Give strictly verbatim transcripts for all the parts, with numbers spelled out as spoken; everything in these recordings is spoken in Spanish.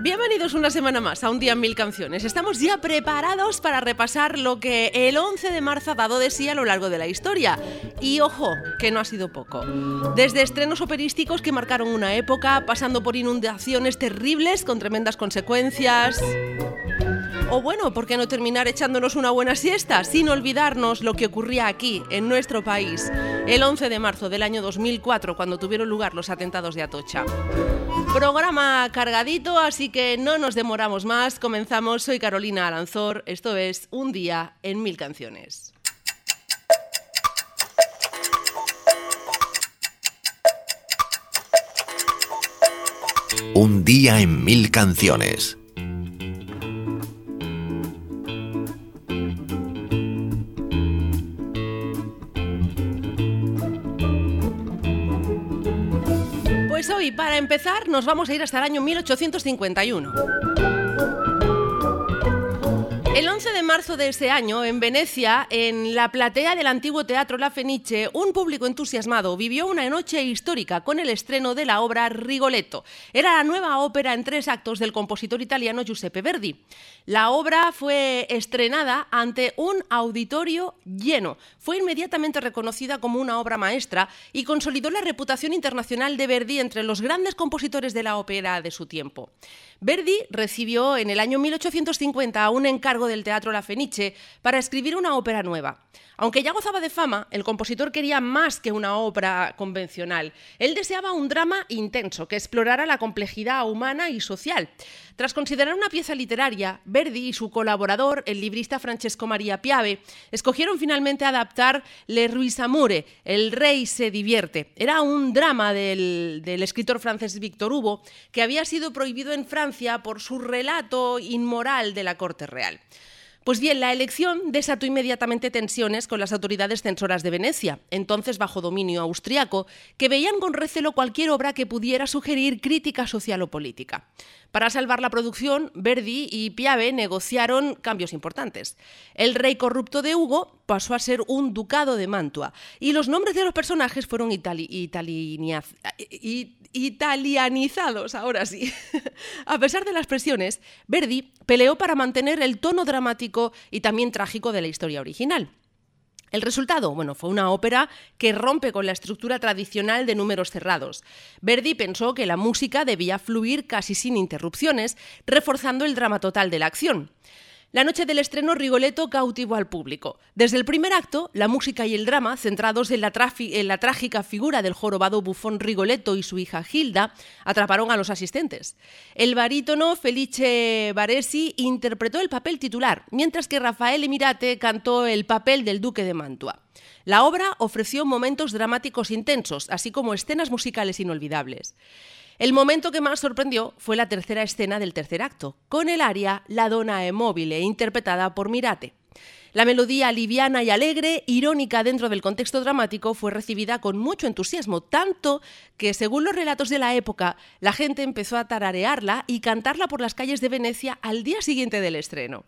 Bienvenidos una semana más a Un Día en Mil Canciones. Estamos ya preparados para repasar lo que el once de marzo ha dado de sí a lo largo de la historia. Y ojo, que no ha sido poco. Desde estrenos operísticos que marcaron una época, pasando por inundaciones terribles con tremendas consecuencias. O bueno, ¿por qué no terminar echándonos una buena siesta sin olvidarnos lo que ocurría aquí, en nuestro país, el once de marzo del año dos mil cuatro, cuando tuvieron lugar los atentados de Atocha? Programa cargadito, así que no nos demoramos más. Comenzamos. Soy Carolina Alanzor. Esto es Un Día en Mil Canciones. Un Día en Mil Canciones. Pues hoy, para empezar, nos vamos a ir hasta el año mil ochocientos cincuenta y uno. El once de marzo de ese año, en Venecia, en la platea del antiguo Teatro La Fenice, un público entusiasmado vivió una noche histórica con el estreno de la obra Rigoletto. Era la nueva ópera en tres actos del compositor italiano Giuseppe Verdi. La obra fue estrenada ante un auditorio lleno. Fue inmediatamente reconocida como una obra maestra y consolidó la reputación internacional de Verdi entre los grandes compositores de la ópera de su tiempo. Verdi recibió en el año mil ochocientos cincuenta un encargo del Teatro La Fenice para escribir una ópera nueva. Aunque ya gozaba de fama, el compositor quería más que una ópera convencional. Él deseaba un drama intenso que explorara la complejidad humana y social. Tras considerar una pieza literaria, Verdi y su colaborador, el librista Francesco Maria Piave, escogieron finalmente adaptar Le Roi s'amuse, El rey se divierte. Era un drama del, del escritor francés Victor Hugo, que había sido prohibido en Francia por su relato inmoral de la corte real. Pues bien, la elección desató inmediatamente tensiones con las autoridades censoras de Venecia, entonces bajo dominio austriaco, que veían con recelo cualquier obra que pudiera sugerir crítica social o política. Para salvar la producción, Verdi y Piave negociaron cambios importantes. El rey corrupto de Hugo pasó a ser un ducado de Mantua y los nombres de los personajes fueron itali- italianiz- it- italianizados, ahora sí. A pesar de las presiones, Verdi peleó para mantener el tono dramático y también trágico de la historia original. El resultado, bueno, fue una ópera que rompe con la estructura tradicional de números cerrados. Verdi pensó que la música debía fluir casi sin interrupciones, reforzando el drama total de la acción. La noche del estreno, Rigoletto cautivó al público. Desde el primer acto, la música y el drama, centrados en la, trafi- en la trágica figura del jorobado bufón Rigoletto y su hija Gilda, atraparon a los asistentes. El barítono Felice Baresi interpretó el papel titular, mientras que Rafael Emirate cantó el papel del duque de Mantua. La obra ofreció momentos dramáticos intensos, así como escenas musicales inolvidables. El momento que más sorprendió fue la tercera escena del tercer acto, con el aria La Donna è mobile, interpretada por Mirate. La melodía liviana y alegre, irónica dentro del contexto dramático, fue recibida con mucho entusiasmo, tanto que, según los relatos de la época, la gente empezó a tararearla y cantarla por las calles de Venecia al día siguiente del estreno.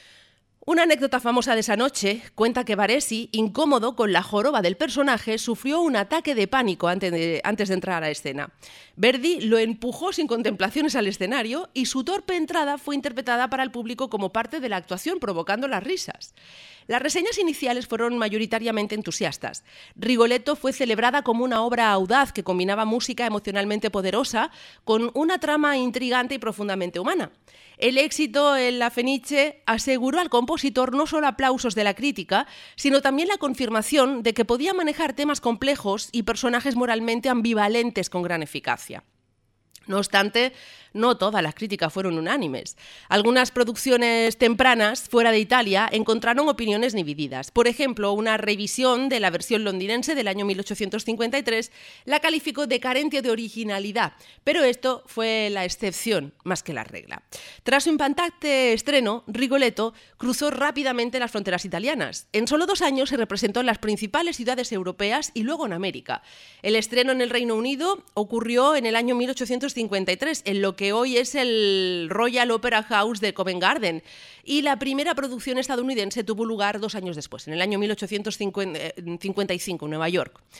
Una anécdota famosa de esa noche cuenta que Baresi, incómodo con la joroba del personaje, sufrió un ataque de pánico antes de, antes de entrar a la escena. Verdi lo empujó sin contemplaciones al escenario y su torpe entrada fue interpretada para el público como parte de la actuación, provocando las risas. Las reseñas iniciales fueron mayoritariamente entusiastas. Rigoletto fue celebrada como una obra audaz que combinaba música emocionalmente poderosa con una trama intrigante y profundamente humana. El éxito en La Fenice aseguró al compositor no solo aplausos de la crítica, sino también la confirmación de que podía manejar temas complejos y personajes moralmente ambivalentes con gran eficacia. No obstante, no todas las críticas fueron unánimes. Algunas producciones tempranas, fuera de Italia, encontraron opiniones divididas. Por ejemplo, una revisión de la versión londinense del año mil ochocientos cincuenta y tres la calificó de carente de originalidad, pero esto fue la excepción más que la regla. Tras su impactante estreno, Rigoletto cruzó rápidamente las fronteras italianas. En solo dos años se representó en las principales ciudades europeas y luego en América. El estreno en el Reino Unido ocurrió en el año mil ochocientos cincuenta y tres, en lo que hoy es el Royal Opera House de Covent Garden, y la primera producción estadounidense tuvo lugar dos años después, en el año mil ochocientos cincuenta y cinco, en Nueva York.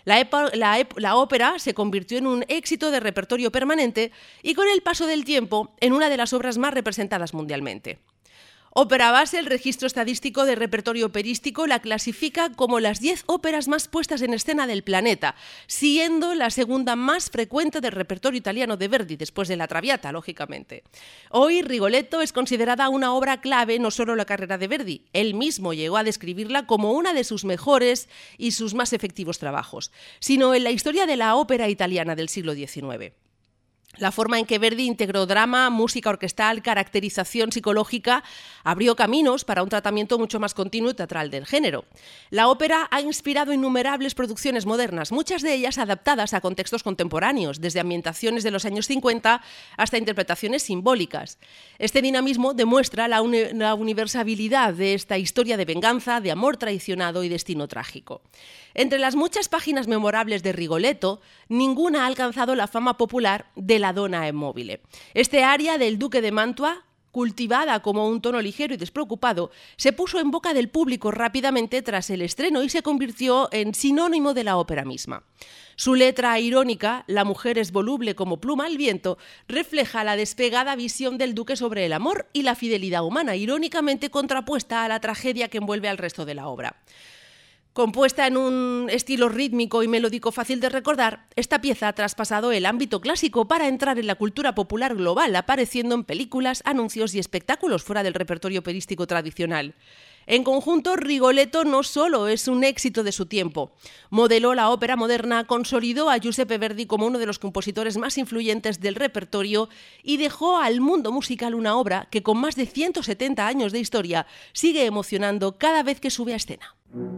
La, epo- la, ep- la ópera se convirtió en un éxito de repertorio permanente y con el paso del tiempo en una de las obras más representadas mundialmente. Ópera Base, el registro estadístico de repertorio operístico, la clasifica como las diez óperas más puestas en escena del planeta, siendo la segunda más frecuente del repertorio italiano de Verdi, después de La Traviata, lógicamente. Hoy, Rigoletto es considerada una obra clave no solo en la carrera de Verdi, él mismo llegó a describirla como una de sus mejores y sus más efectivos trabajos, sino en la historia de la ópera italiana del siglo diecinueve. La forma en que Verdi integró drama, música orquestal, caracterización psicológica, abrió caminos para un tratamiento mucho más continuo y teatral del género. La ópera ha inspirado innumerables producciones modernas, muchas de ellas adaptadas a contextos contemporáneos, desde ambientaciones de los años cincuenta hasta interpretaciones simbólicas. Este dinamismo demuestra la, uni- la universalidad de esta historia de venganza, de amor traicionado y destino trágico. Entre las muchas páginas memorables de Rigoletto, ninguna ha alcanzado la fama popular de la Donna e mobile. Este aria del duque de Mantua, cultivada como un tono ligero y despreocupado, se puso en boca del público rápidamente tras el estreno y se convirtió en sinónimo de la ópera misma. Su letra irónica, La mujer es voluble como pluma al viento, refleja la despegada visión del duque sobre el amor y la fidelidad humana, irónicamente contrapuesta a la tragedia que envuelve al resto de la obra. Compuesta en un estilo rítmico y melódico fácil de recordar, esta pieza ha traspasado el ámbito clásico para entrar en la cultura popular global, apareciendo en películas, anuncios y espectáculos fuera del repertorio operístico tradicional. En conjunto, Rigoletto no solo es un éxito de su tiempo. Modeló la ópera moderna, consolidó a Giuseppe Verdi como uno de los compositores más influyentes del repertorio y dejó al mundo musical una obra que, con más de ciento setenta años de historia, sigue emocionando cada vez que sube a escena.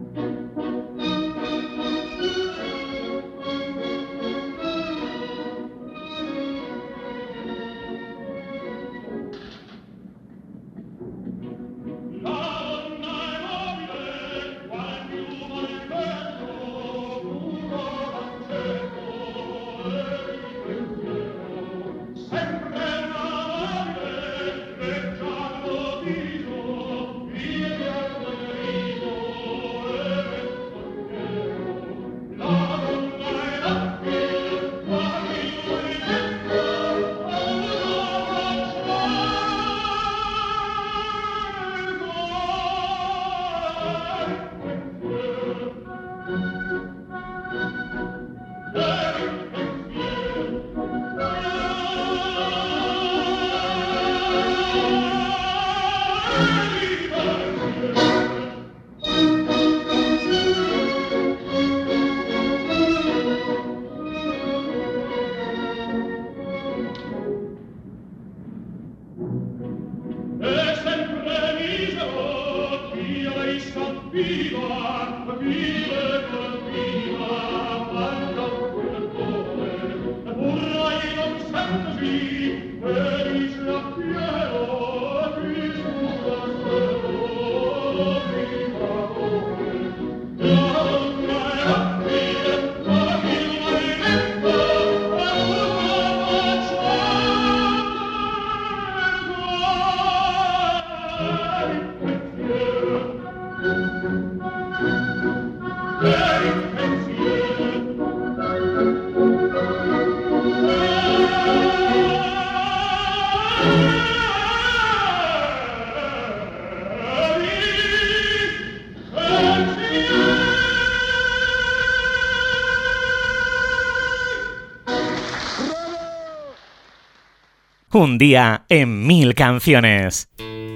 Un día en mil canciones.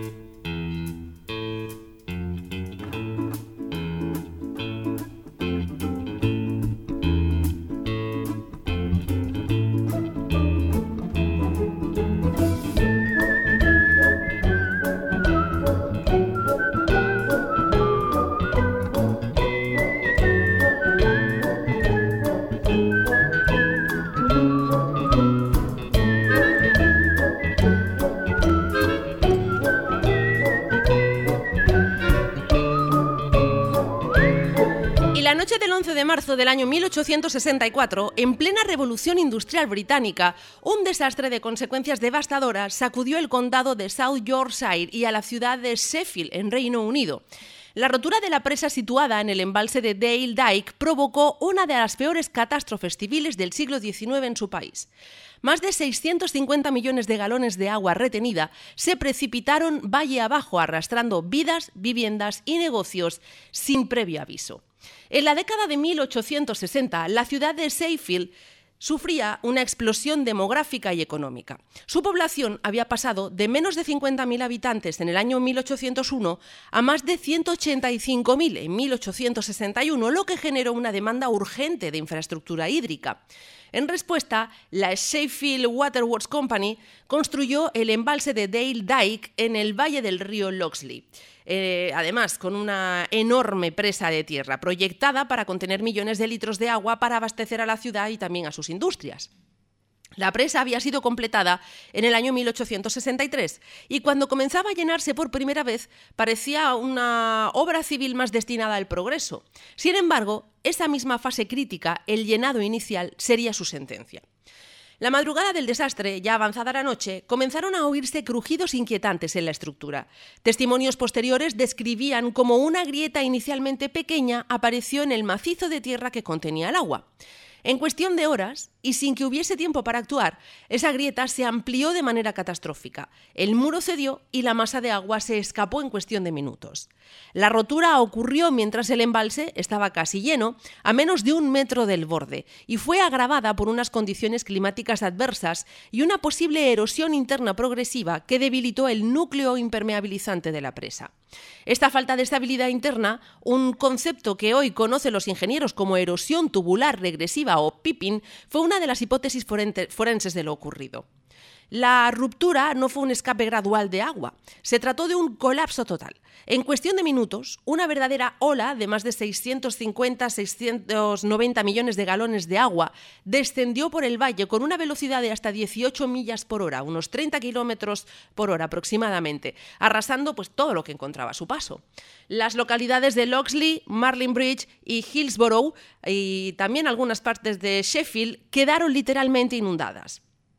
La noche del once de marzo del año mil ochocientos sesenta y cuatro, en plena revolución industrial británica, un desastre de consecuencias devastadoras sacudió el condado de South Yorkshire y a la ciudad de Sheffield, en Reino Unido. La rotura de la presa situada en el embalse de Dale Dyke provocó una de las peores catástrofes civiles del siglo diecinueve en su país. Más de seiscientos cincuenta millones de galones de agua retenida se precipitaron valle abajo, arrastrando vidas, viviendas y negocios sin previo aviso. En la década de mil ochocientos sesenta, la ciudad de Sheffield sufría una explosión demográfica y económica. Su población había pasado de menos de cincuenta mil habitantes en el año mil ochocientos uno a más de ciento ochenta y cinco mil en mil ochocientos sesenta y uno, lo que generó una demanda urgente de infraestructura hídrica. En respuesta, la Sheffield Waterworks Company construyó el embalse de Dale Dyke en el valle del río Loxley. Eh, además, con una enorme presa de tierra proyectada para contener millones de litros de agua para abastecer a la ciudad y también a sus industrias. La presa había sido completada en el año mil ochocientos sesenta y tres y cuando comenzaba a llenarse por primera vez parecía una obra civil más destinada al progreso. Sin embargo, esa misma fase crítica, el llenado inicial, sería su sentencia. La madrugada del desastre, ya avanzada la noche, comenzaron a oírse crujidos inquietantes en la estructura. Testimonios posteriores describían cómo una grieta inicialmente pequeña apareció en el macizo de tierra que contenía el agua. En cuestión de horas, y sin que hubiese tiempo para actuar, esa grieta se amplió de manera catastrófica. El muro cedió y la masa de agua se escapó en cuestión de minutos. La rotura ocurrió mientras el embalse estaba casi lleno, a menos de un metro del borde, y fue agravada por unas condiciones climáticas adversas y una posible erosión interna progresiva que debilitó el núcleo impermeabilizante de la presa. Esta falta de estabilidad interna, un concepto que hoy conocen los ingenieros como erosión tubular regresiva o pipping, fue una de las hipótesis forenses de lo ocurrido. La ruptura no fue un escape gradual de agua, se trató de un colapso total. En cuestión de minutos, una verdadera ola de más de seiscientos cincuenta a seiscientos noventa millones de galones de agua descendió por el valle con una velocidad de hasta dieciocho millas por hora, unos treinta kilómetros por hora aproximadamente, arrasando pues, todo lo que encontraba a su paso. Las localidades de Loxley, Marlin Bridge y Hillsborough y también algunas partes de Sheffield quedaron literalmente inundadas.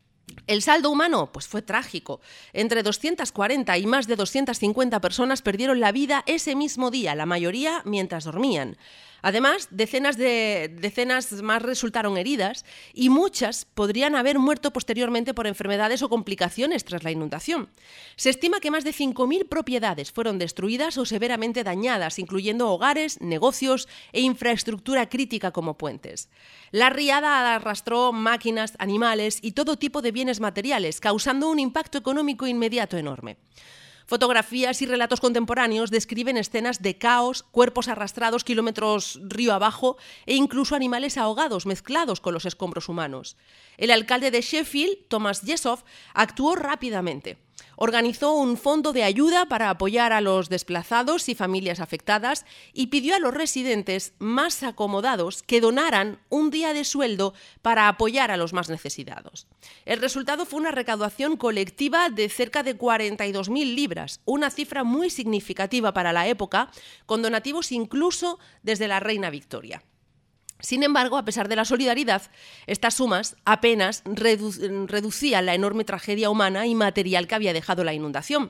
El saldo humano pues fue trágico. Entre doscientas cuarenta y más de doscientas cincuenta personas perdieron la vida ese mismo día, la mayoría mientras dormían. Además, decenas de decenas más resultaron heridas y muchas podrían haber muerto posteriormente por enfermedades o complicaciones tras la inundación. Se estima que más de cinco mil propiedades fueron destruidas o severamente dañadas, incluyendo hogares, negocios e infraestructura crítica como puentes. La riada arrastró máquinas, animales y todo tipo de bienes materiales, causando un impacto económico inmediato enorme. Fotografías y relatos contemporáneos describen escenas de caos, cuerpos arrastrados kilómetros río abajo e incluso animales ahogados mezclados con los escombros humanos. El alcalde de Sheffield, Thomas Jessoff, actuó rápidamente. Organizó un fondo de ayuda para apoyar a los desplazados y familias afectadas y pidió a los residentes más acomodados que donaran un día de sueldo para apoyar a los más necesitados. El resultado fue una recaudación colectiva de cerca de cuarenta y dos mil libras, una cifra muy significativa para la época, con donativos incluso desde la reina Victoria. Sin embargo, a pesar de la solidaridad, estas sumas apenas redu- reducían la enorme tragedia humana y material que había dejado la inundación.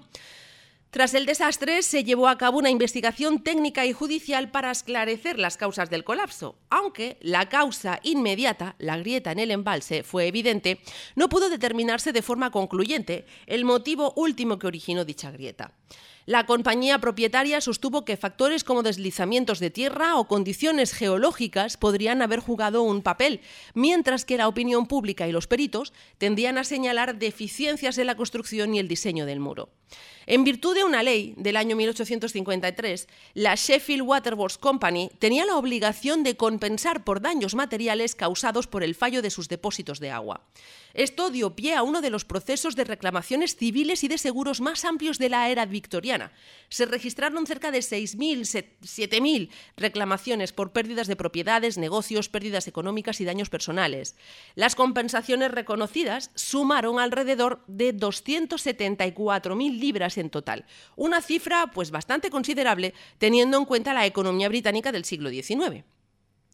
Tras el desastre, se llevó a cabo una investigación técnica y judicial para esclarecer las causas del colapso. Aunque la causa inmediata, la grieta en el embalse, fue evidente, no pudo determinarse de forma concluyente el motivo último que originó dicha grieta. La compañía propietaria sostuvo que factores como deslizamientos de tierra o condiciones geológicas podrían haber jugado un papel, mientras que la opinión pública y los peritos tendían a señalar deficiencias en la construcción y el diseño del muro. En virtud de una ley del año mil ochocientos cincuenta y tres, la Sheffield Waterworks Company tenía la obligación de compensar por daños materiales causados por el fallo de sus depósitos de agua. Esto dio pie a uno de los procesos de reclamaciones civiles y de seguros más amplios de la era victoriana. Se registraron cerca de seis mil, siete mil reclamaciones por pérdidas de propiedades, negocios, pérdidas económicas y daños personales. Las compensaciones reconocidas sumaron alrededor de doscientas setenta y cuatro mil libras en total, una cifra pues bastante considerable teniendo en cuenta la economía británica del siglo diecinueve.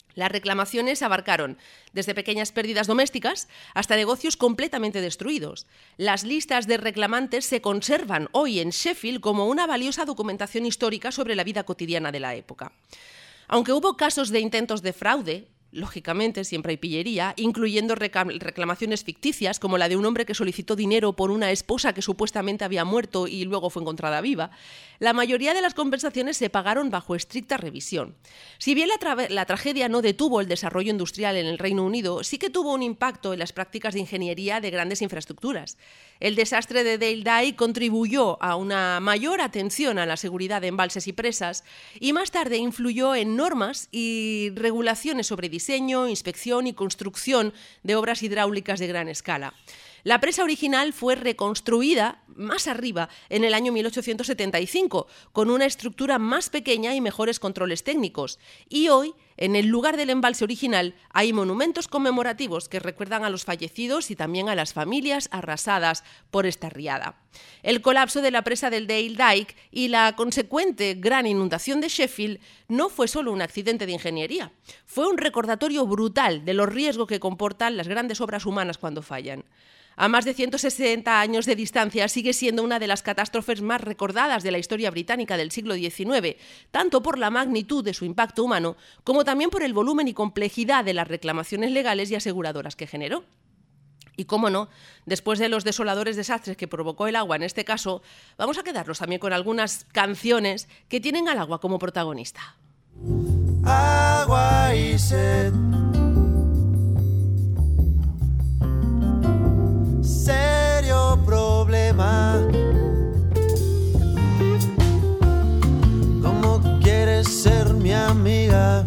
Las reclamaciones abarcaron desde pequeñas pérdidas domésticas hasta negocios completamente destruidos. Las listas de reclamantes se conservan hoy en Sheffield como una valiosa documentación histórica sobre la vida cotidiana de la época. Aunque hubo casos de intentos de fraude, lógicamente siempre hay pillería, incluyendo reclamaciones ficticias como la de un hombre que solicitó dinero por una esposa que supuestamente había muerto y luego fue encontrada viva, la mayoría de las compensaciones se pagaron bajo estricta revisión. Si bien la, tra- la tragedia no detuvo el desarrollo industrial en el Reino Unido, sí que tuvo un impacto en las prácticas de ingeniería de grandes infraestructuras. El desastre de Dale Dyke contribuyó a una mayor atención a la seguridad de embalses y presas y más tarde influyó en normas y regulaciones sobre diseño, inspección y construcción de obras hidráulicas de gran escala. La presa original fue reconstruida más arriba en el año mil ochocientos setenta y cinco, con una estructura más pequeña y mejores controles técnicos. Y hoy, en el lugar del embalse original, hay monumentos conmemorativos que recuerdan a los fallecidos y también a las familias arrasadas por esta riada. El colapso de la presa del Dale Dyke y la consecuente gran inundación de Sheffield no fue solo un accidente de ingeniería, fue un recordatorio brutal de los riesgos que comportan las grandes obras humanas cuando fallan. A más de ciento sesenta años de distancia sigue siendo una de las catástrofes más recordadas de la historia británica del siglo diecinueve, tanto por la magnitud de su impacto humano como también por el volumen y complejidad de las reclamaciones legales y aseguradoras que generó. Y cómo no, después de los desoladores desastres que provocó el agua en este caso, vamos a quedarnos también con algunas canciones que tienen al agua como protagonista. Agua y sed, serio problema. ¿Cómo quieres ser mi amiga?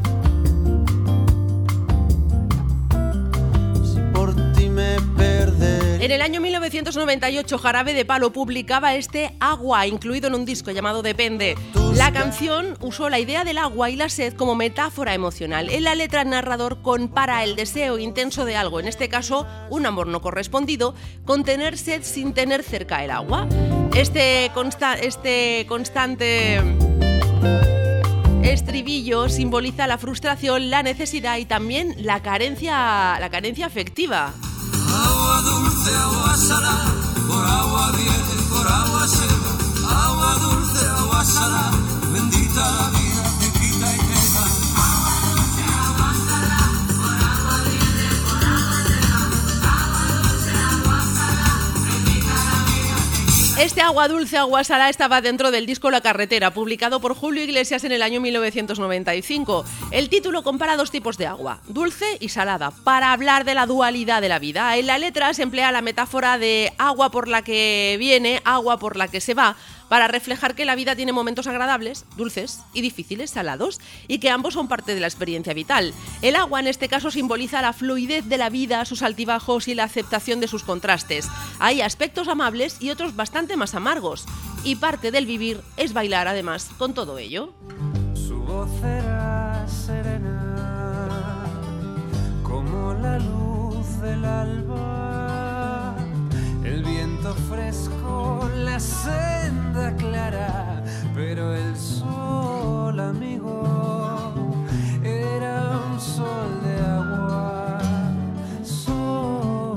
Si por ti me perderé. En el año mil novecientos noventa y ocho, Jarabe de Palo publicaba este Agua, incluido en un disco llamado Depende. La canción usó la idea del agua y la sed como metáfora emocional. En la letra, el narrador compara el deseo intenso de algo, en este caso un amor no correspondido, con tener sed sin tener cerca el agua. Este, consta- este constante estribillo simboliza la frustración, la necesidad y también la carencia, la carencia afectiva. Agua dulce, agua salada, por agua viene, por agua se va. Agua dulce, agua salada, bendita la vida, te quita y te da. Agua dulce, agua salada, por agua viene, por agua se va. Agua dulce, agua salada, bendita la vida, te quita. Este Agua dulce, agua salada estaba dentro del disco La Carretera, publicado por Julio Iglesias en el año mil novecientos noventa y cinco. El título compara dos tipos de agua, dulce y salada, para hablar de la dualidad de la vida. En la letra se emplea la metáfora de agua por la que viene, agua por la que se va, para reflejar que la vida tiene momentos agradables, dulces, y difíciles, salados, y que ambos son parte de la experiencia vital. El agua en este caso simboliza la fluidez de la vida, sus altibajos y la aceptación de sus contrastes. Hay aspectos amables y otros bastante más amargos, y parte del vivir es bailar además con todo ello. Su voz era serena como la luz del alba, el viento fresco, la senda clara, pero el sol, amigo, era un sol de agua, sol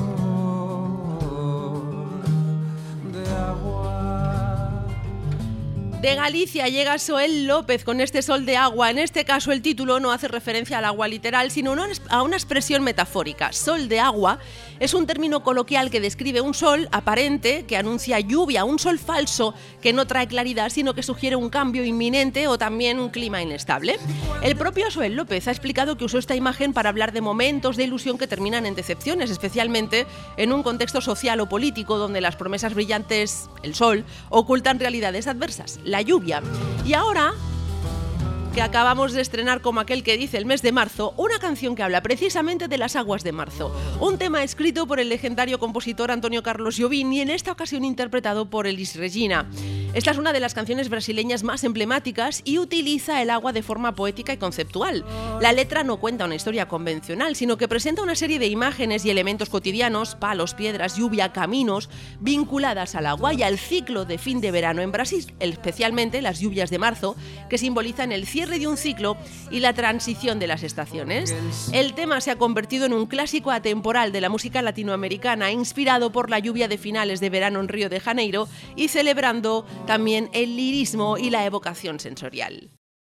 de agua. De Galicia llega Soel López con este Sol de agua. En este caso el título no hace referencia al agua literal, sino a una expresión metafórica. Sol de agua es un término coloquial que describe un sol aparente que anuncia lluvia, un sol falso que no trae claridad, sino que sugiere un cambio inminente o también un clima inestable. El propio Soel López ha explicado que usó esta imagen para hablar de momentos de ilusión que terminan en decepciones, especialmente en un contexto social o político donde las promesas brillantes, el sol, ocultan realidades adversas, la lluvia. Y ahora que acabamos de estrenar, como aquel que dice, el mes de marzo, una canción que habla precisamente de las aguas de marzo. Un tema escrito por el legendario compositor Antonio Carlos Jobim y en esta ocasión interpretado por Elis Regina. Esta es una de las canciones brasileñas más emblemáticas y utiliza el agua de forma poética y conceptual. La letra no cuenta una historia convencional, sino que presenta una serie de imágenes y elementos cotidianos, palos, piedras, lluvia, caminos, vinculadas al agua y al ciclo de fin de verano en Brasil, especialmente las lluvias de marzo, que simbolizan el cierre de un ciclo y la transición de las estaciones. El tema se ha convertido en un clásico atemporal de la música latinoamericana, inspirado por la lluvia de finales de verano en Río de Janeiro y celebrando también el lirismo y la evocación sensorial.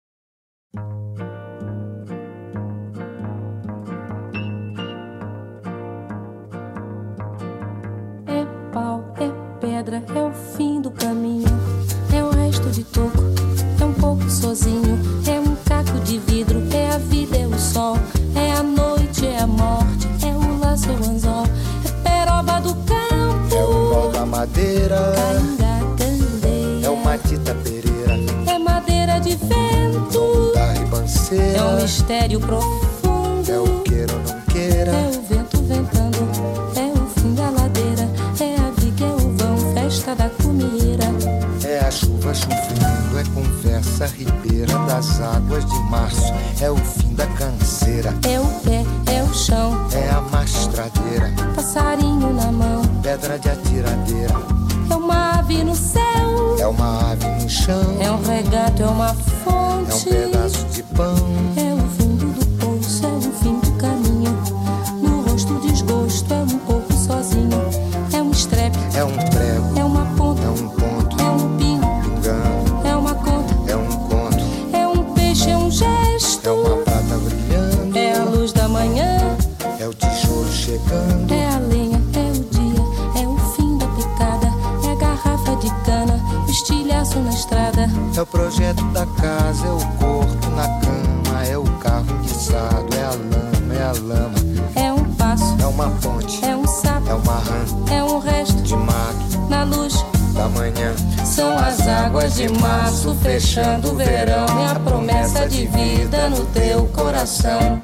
É pau, é pedra, é o fim do caminho, é o resto de toco, é um pouco sozinho, é um caco de vidro, é a vida, é o sol, é a noite, é a morte, é o laço, é o anzol, é peroba do campo, é o nó da madeira, Canindá, é o matita pereira, é madeira de vento, da ribanceira, é um mistério profundo, é o queira ou não queira, é o vento ventando, é o fim da ladeira, é a viga, é o vão, festa da comieira, é a chuva chovendo, é conversa ribeira das águas de março, é o fim da canseira, é o pé, é o chão, é a mastradeira, passarinho na mão, pedra de atiradeira, é uma ave no céu, é uma ave no chão, é um regato, é uma fonte, é um pedaço de pão, é o fundo do poço, é o fim do caminho, no rosto desgosto, é um pouco sozinho, é um estrepe, é um prego, é uma ponta, é um ponto, é um pingo, pingando, é uma conta, é um conto, é um peixe, é um gesto, é uma prata brilhando, é a luz da manhã, é o tijolo chegando, é a lenha, é o dia, é o fim da picada, é a garrafa de cana, o estilhaço na estrada, é o projeto da casa, é o corpo na cama, é o carro enguiçado, é a lama, é a lama, é um passo, é uma ponte, é um sapo, é uma rã é um resto de mato, na luz da manhã, são as águas de março fechando o verão, é a promessa de vida no teu coração.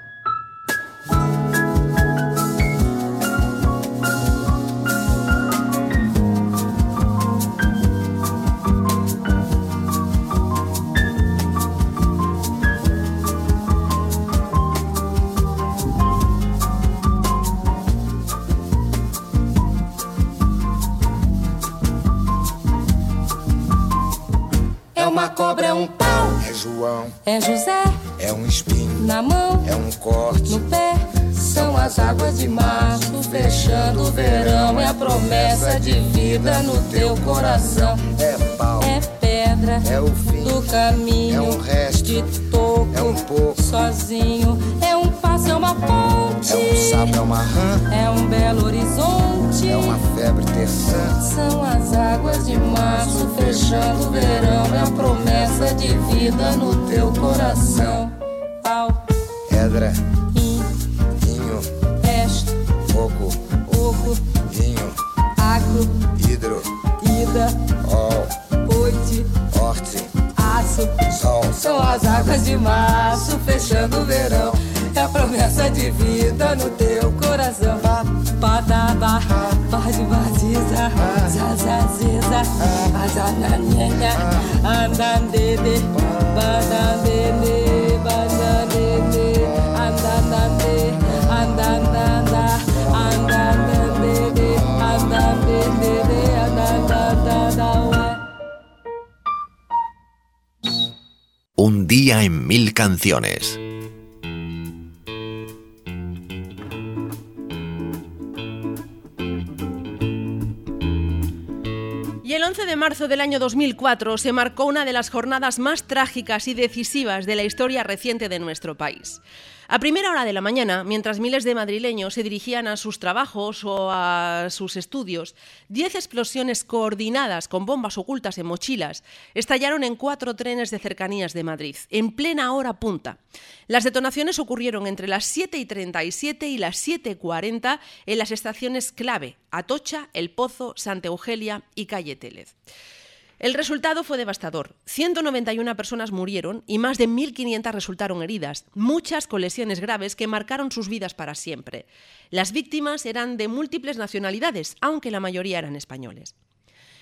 Cobra é um pau, é João, é José, é um espinho, na mão, é um corte, no pé, são as águas de março fechando o verão, é a promessa de vida no teu coração, é pau, é pedra, é o fim do caminho, é um resto, de toco, é um pouco, sozinho, é um passo, é uma ponte, é um sapo, é uma rã, é um belo horizonte, é uma febre terçã, são as águas de março fechando o verão, é a promessa de vida no teu coração. Pau, pedra, in, vinho, resto, fogo, oco, vinho, agro, hidro, ida, ol, oite, horte, aço, sol, são as águas de março fechando o verão, é a promessa de vida no teu coração. Padaba, pode baziza, zazaziza, azananenha, andandede, bandandede, bandandede, andandande, andandanda, andandandede, andandede, andandanda. Un día en mil canciones. Y el once de marzo del año dos mil cuatro se marcó una de las jornadas más trágicas y decisivas de la historia reciente de nuestro país. A primera hora de la mañana, mientras miles de madrileños se dirigían a sus trabajos o a sus estudios, diez explosiones coordinadas con bombas ocultas en mochilas estallaron en cuatro trenes de cercanías de Madrid, en plena hora punta. Las detonaciones ocurrieron entre las siete y treinta y siete y las siete y cuarenta en las estaciones clave: Atocha, El Pozo, Santa Eugenia y Calle Télez. El resultado fue devastador. ciento noventa y una personas murieron y más de mil quinientas resultaron heridas, muchas con lesiones graves que marcaron sus vidas para siempre. Las víctimas eran de múltiples nacionalidades, aunque la mayoría eran españoles.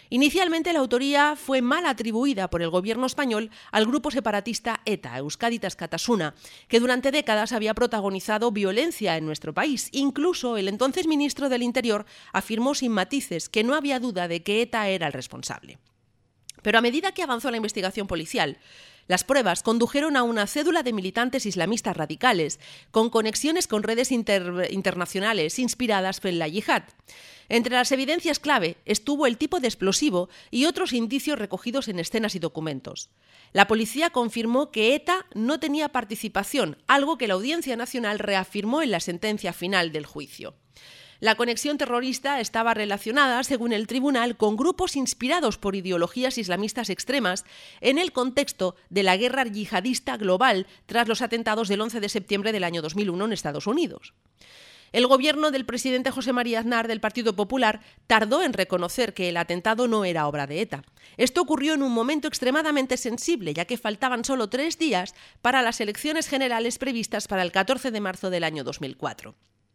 Inicialmente la autoría fue mal atribuida por el gobierno español al grupo separatista ETA, Euskadi Askatasuna, que durante décadas había protagonizado violencia en nuestro país. Incluso el entonces ministro del Interior afirmó sin matices que no había duda de que ETA era el responsable. Pero a medida que avanzó la investigación policial, las pruebas condujeron a una cédula de militantes islamistas radicales, con conexiones con redes inter- internacionales inspiradas en la yihad. Entre las evidencias clave estuvo el tipo de explosivo y otros indicios recogidos en escenas y documentos. La policía confirmó que ETA no tenía participación, algo que la Audiencia Nacional reafirmó en la sentencia final del juicio. La conexión terrorista estaba relacionada, según el tribunal, con grupos inspirados por ideologías islamistas extremas en el contexto de la guerra yihadista global tras los atentados del once de septiembre del año dos mil uno en Estados Unidos. El gobierno del presidente José María Aznar del Partido Popular tardó en reconocer que el atentado no era obra de ETA. Esto ocurrió en un momento extremadamente sensible, ya que faltaban solo tres días para las elecciones generales previstas para el catorce de marzo del año dos mil cuatro.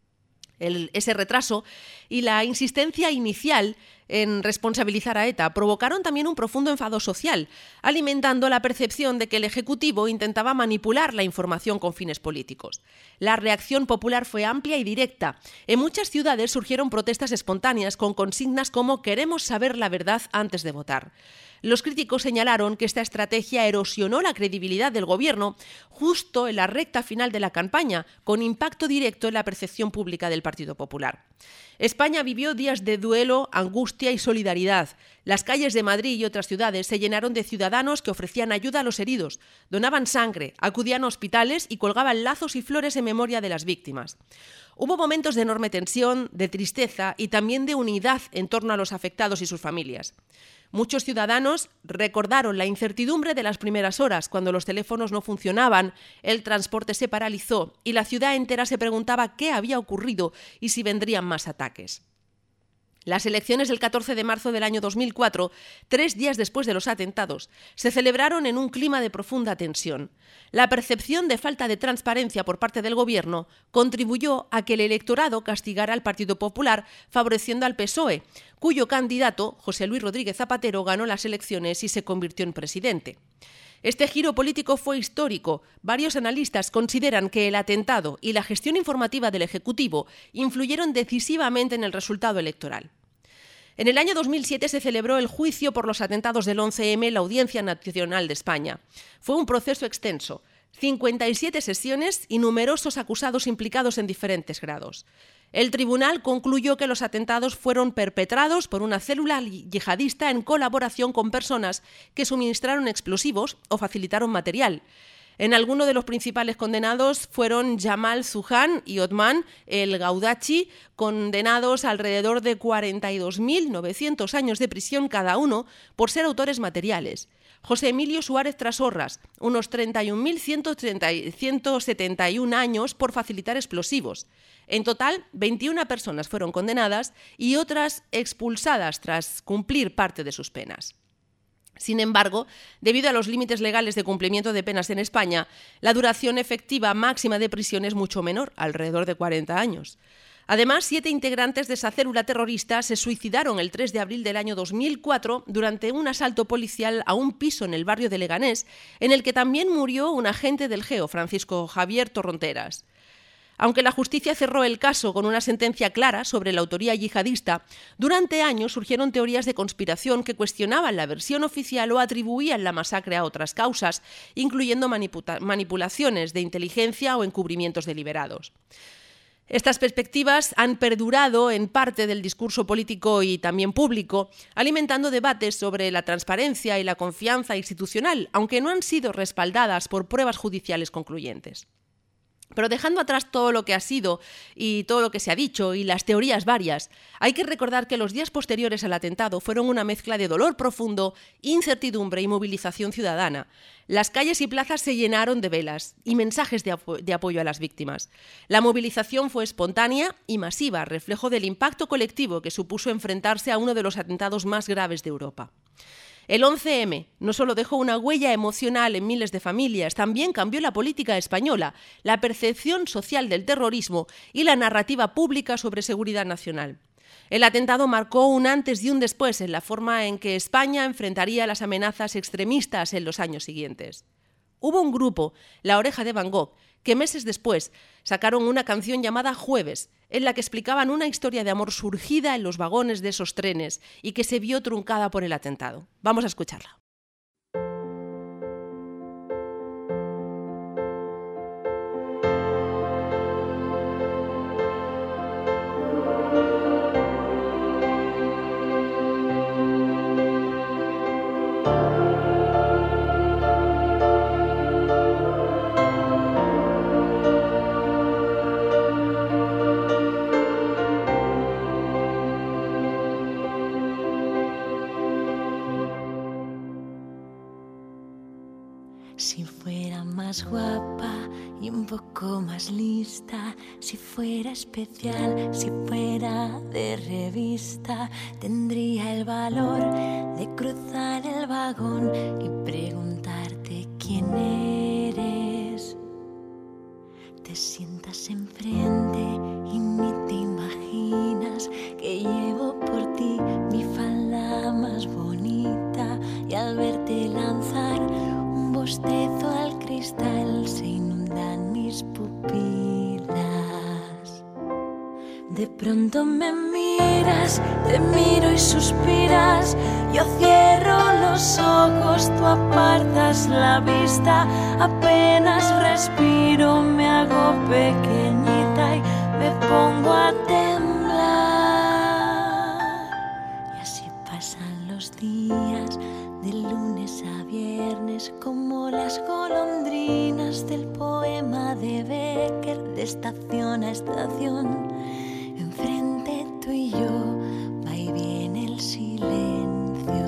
El, ese retraso y la insistencia inicial en responsabilizar a ETA provocaron también un profundo enfado social, alimentando la percepción de que el Ejecutivo intentaba manipular la información con fines políticos. La reacción popular fue amplia y directa. En muchas ciudades surgieron protestas espontáneas con consignas como «Queremos saber la verdad antes de votar». Los críticos señalaron que esta estrategia erosionó la credibilidad del gobierno justo en la recta final de la campaña, con impacto directo en la percepción pública del Partido Popular. España vivió días de duelo, angustia y solidaridad. Las calles de Madrid y otras ciudades se llenaron de ciudadanos que ofrecían ayuda a los heridos, donaban sangre, acudían a hospitales y colgaban lazos y flores en memoria de las víctimas. Hubo momentos de enorme tensión, de tristeza y también de unidad en torno a los afectados y sus familias. Muchos ciudadanos recordaron la incertidumbre de las primeras horas, cuando los teléfonos no funcionaban, el transporte se paralizó y la ciudad entera se preguntaba qué había ocurrido y si vendrían más ataques. Las elecciones del catorce de marzo del año dos mil cuatro, tres días después de los atentados, se celebraron en un clima de profunda tensión. La percepción de falta de transparencia por parte del gobierno contribuyó a que el electorado castigara al Partido Popular, favoreciendo al P S O E, cuyo candidato, José Luis Rodríguez Zapatero, ganó las elecciones y se convirtió en presidente. Este giro político fue histórico. Varios analistas consideran que el atentado y la gestión informativa del Ejecutivo influyeron decisivamente en el resultado electoral. En el año dos mil siete se celebró el juicio por los atentados del once eme en la Audiencia Nacional de España. Fue un proceso extenso, cincuenta y siete sesiones y numerosos acusados implicados en diferentes grados. El tribunal concluyó que los atentados fueron perpetrados por una célula yihadista en colaboración con personas que suministraron explosivos o facilitaron material. En alguno de los principales condenados fueron Jamal Zuhan y Othman el Gaudachi, condenados a alrededor de cuarenta y dos mil novecientos años de prisión cada uno por ser autores materiales. José Emilio Suárez Trasorras, unos treinta y un mil ciento setenta y un años por facilitar explosivos. En total, veintiuna personas fueron condenadas y otras expulsadas tras cumplir parte de sus penas. Sin embargo, debido a los límites legales de cumplimiento de penas en España, la duración efectiva máxima de prisión es mucho menor, alrededor de cuarenta años. Además, siete integrantes de esa célula terrorista se suicidaron el tres de abril del año dos mil cuatro durante un asalto policial a un piso en el barrio de Leganés, en el que también murió un agente del GEO, Francisco Javier Torronteras. Aunque la justicia cerró el caso con una sentencia clara sobre la autoría yihadista, durante años surgieron teorías de conspiración que cuestionaban la versión oficial o atribuían la masacre a otras causas, incluyendo manipula- manipulaciones de inteligencia o encubrimientos deliberados. Estas perspectivas han perdurado en parte del discurso político y también público, alimentando debates sobre la transparencia y la confianza institucional, aunque no han sido respaldadas por pruebas judiciales concluyentes. Pero dejando atrás todo lo que ha sido y todo lo que se ha dicho y las teorías varias, hay que recordar que los días posteriores al atentado fueron una mezcla de dolor profundo, incertidumbre y movilización ciudadana. Las calles y plazas se llenaron de velas y mensajes de, apo- de apoyo a las víctimas. La movilización fue espontánea y masiva, reflejo del impacto colectivo que supuso enfrentarse a uno de los atentados más graves de Europa. El once eme no solo dejó una huella emocional en miles de familias, también cambió la política española, la percepción social del terrorismo y la narrativa pública sobre seguridad nacional. El atentado marcó un antes y un después en la forma en que España enfrentaría las amenazas extremistas en los años siguientes. Hubo un grupo, La Oreja de Van Gogh, que meses después sacaron una canción llamada Jueves, en la que explicaban una historia de amor surgida en los vagones de esos trenes y que se vio truncada por el atentado. Vamos a escucharla. Si fuera más guapa y un poco más lista, si fuera especial, si fuera de revista, tendría el valor de cruzar el vagón y preguntarte quién eres. Te sientas enfrente y ni te imaginas que llevo por ti mi falda más bonita, y al verte lanzar bostezo al cristal se inundan mis pupilas. De pronto me miras, te miro y suspiras. Yo cierro los ojos, tú apartas la vista. Apenas respiro, me hago pequeñita y me pongo a temblar. Y así pasan los días, de lunes a viernes, como las golondrinas del poema de Becker, de estación a estación. Enfrente tú y yo, va y viene el silencio.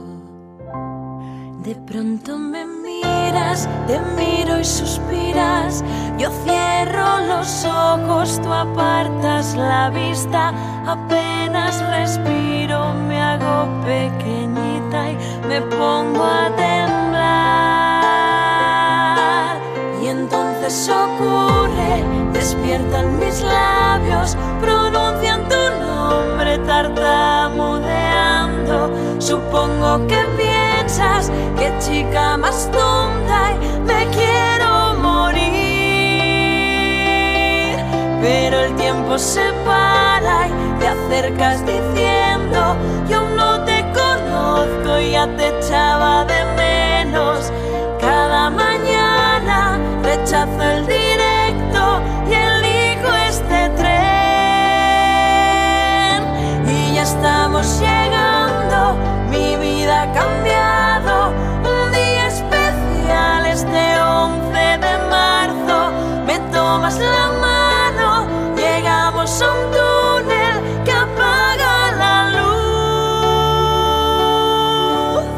De pronto me miras, te miro y suspiras. Yo cierro los ojos, tú apartas la vista. Apenas respiro, me hago pequeñita y me pongo a temblar. Y entonces ocurre, despiertan mis labios, pronuncian tu nombre tartamudeando. Supongo que piensas, qué chica más tonta, y me quiero morir. Pero el tiempo se para y te acercas diciendo: yo no te conozco, ya te echaba de menos. Cada mañana rechazo el directo y elijo este tren. Y ya estamos llegando, mi vida ha cambiado. Un día especial, este once de marzo. Me tomas la mano, llegamos a un túnel que apaga la luz.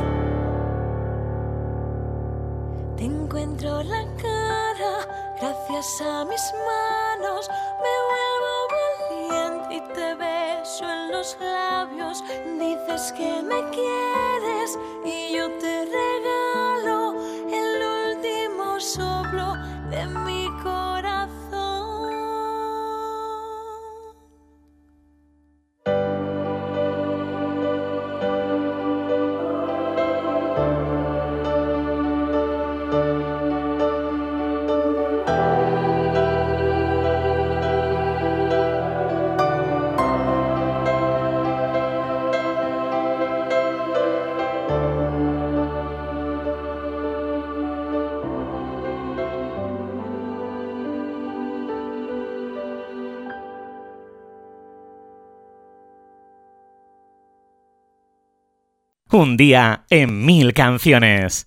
Te encuentro la cara, gracias a mis manos. Me vuelvo valiente y te beso en los labios. Dices que me quieres y yo te regalo el último soplo de mi corazón. Un día en mil canciones.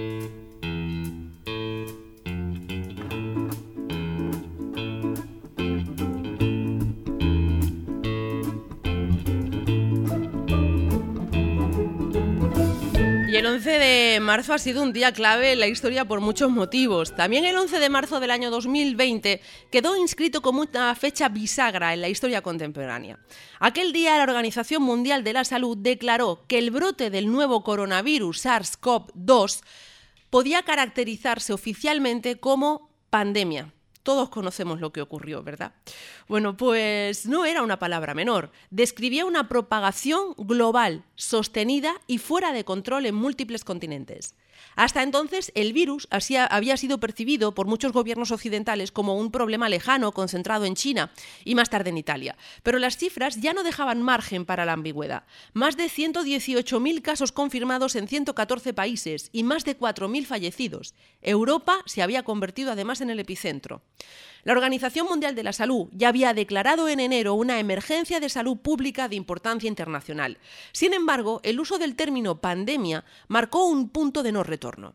Y el once de marzo ha sido un día clave en la historia por muchos motivos. También el once de marzo del año dos mil veinte quedó inscrito como una fecha bisagra en la historia contemporánea. Aquel día la Organización Mundial de la Salud declaró que el brote del nuevo coronavirus SARS CoV dos podía caracterizarse oficialmente como pandemia. todos conocemos lo que ocurrió, ¿verdad? Bueno, pues no era una palabra menor. Describía una propagación global, sostenida y fuera de control en múltiples continentes. Hasta entonces, el virus había sido percibido por muchos gobiernos occidentales como un problema lejano, concentrado en China y más tarde en Italia. Pero las cifras ya no dejaban margen para la ambigüedad. Más de ciento dieciocho mil casos confirmados en ciento catorce países y más de cuatro mil fallecidos. Europa se había convertido además en el epicentro. La Organización Mundial de la Salud ya había declarado en enero una emergencia de salud pública de importancia internacional. Sin embargo, el uso del término pandemia marcó un punto de no retorno.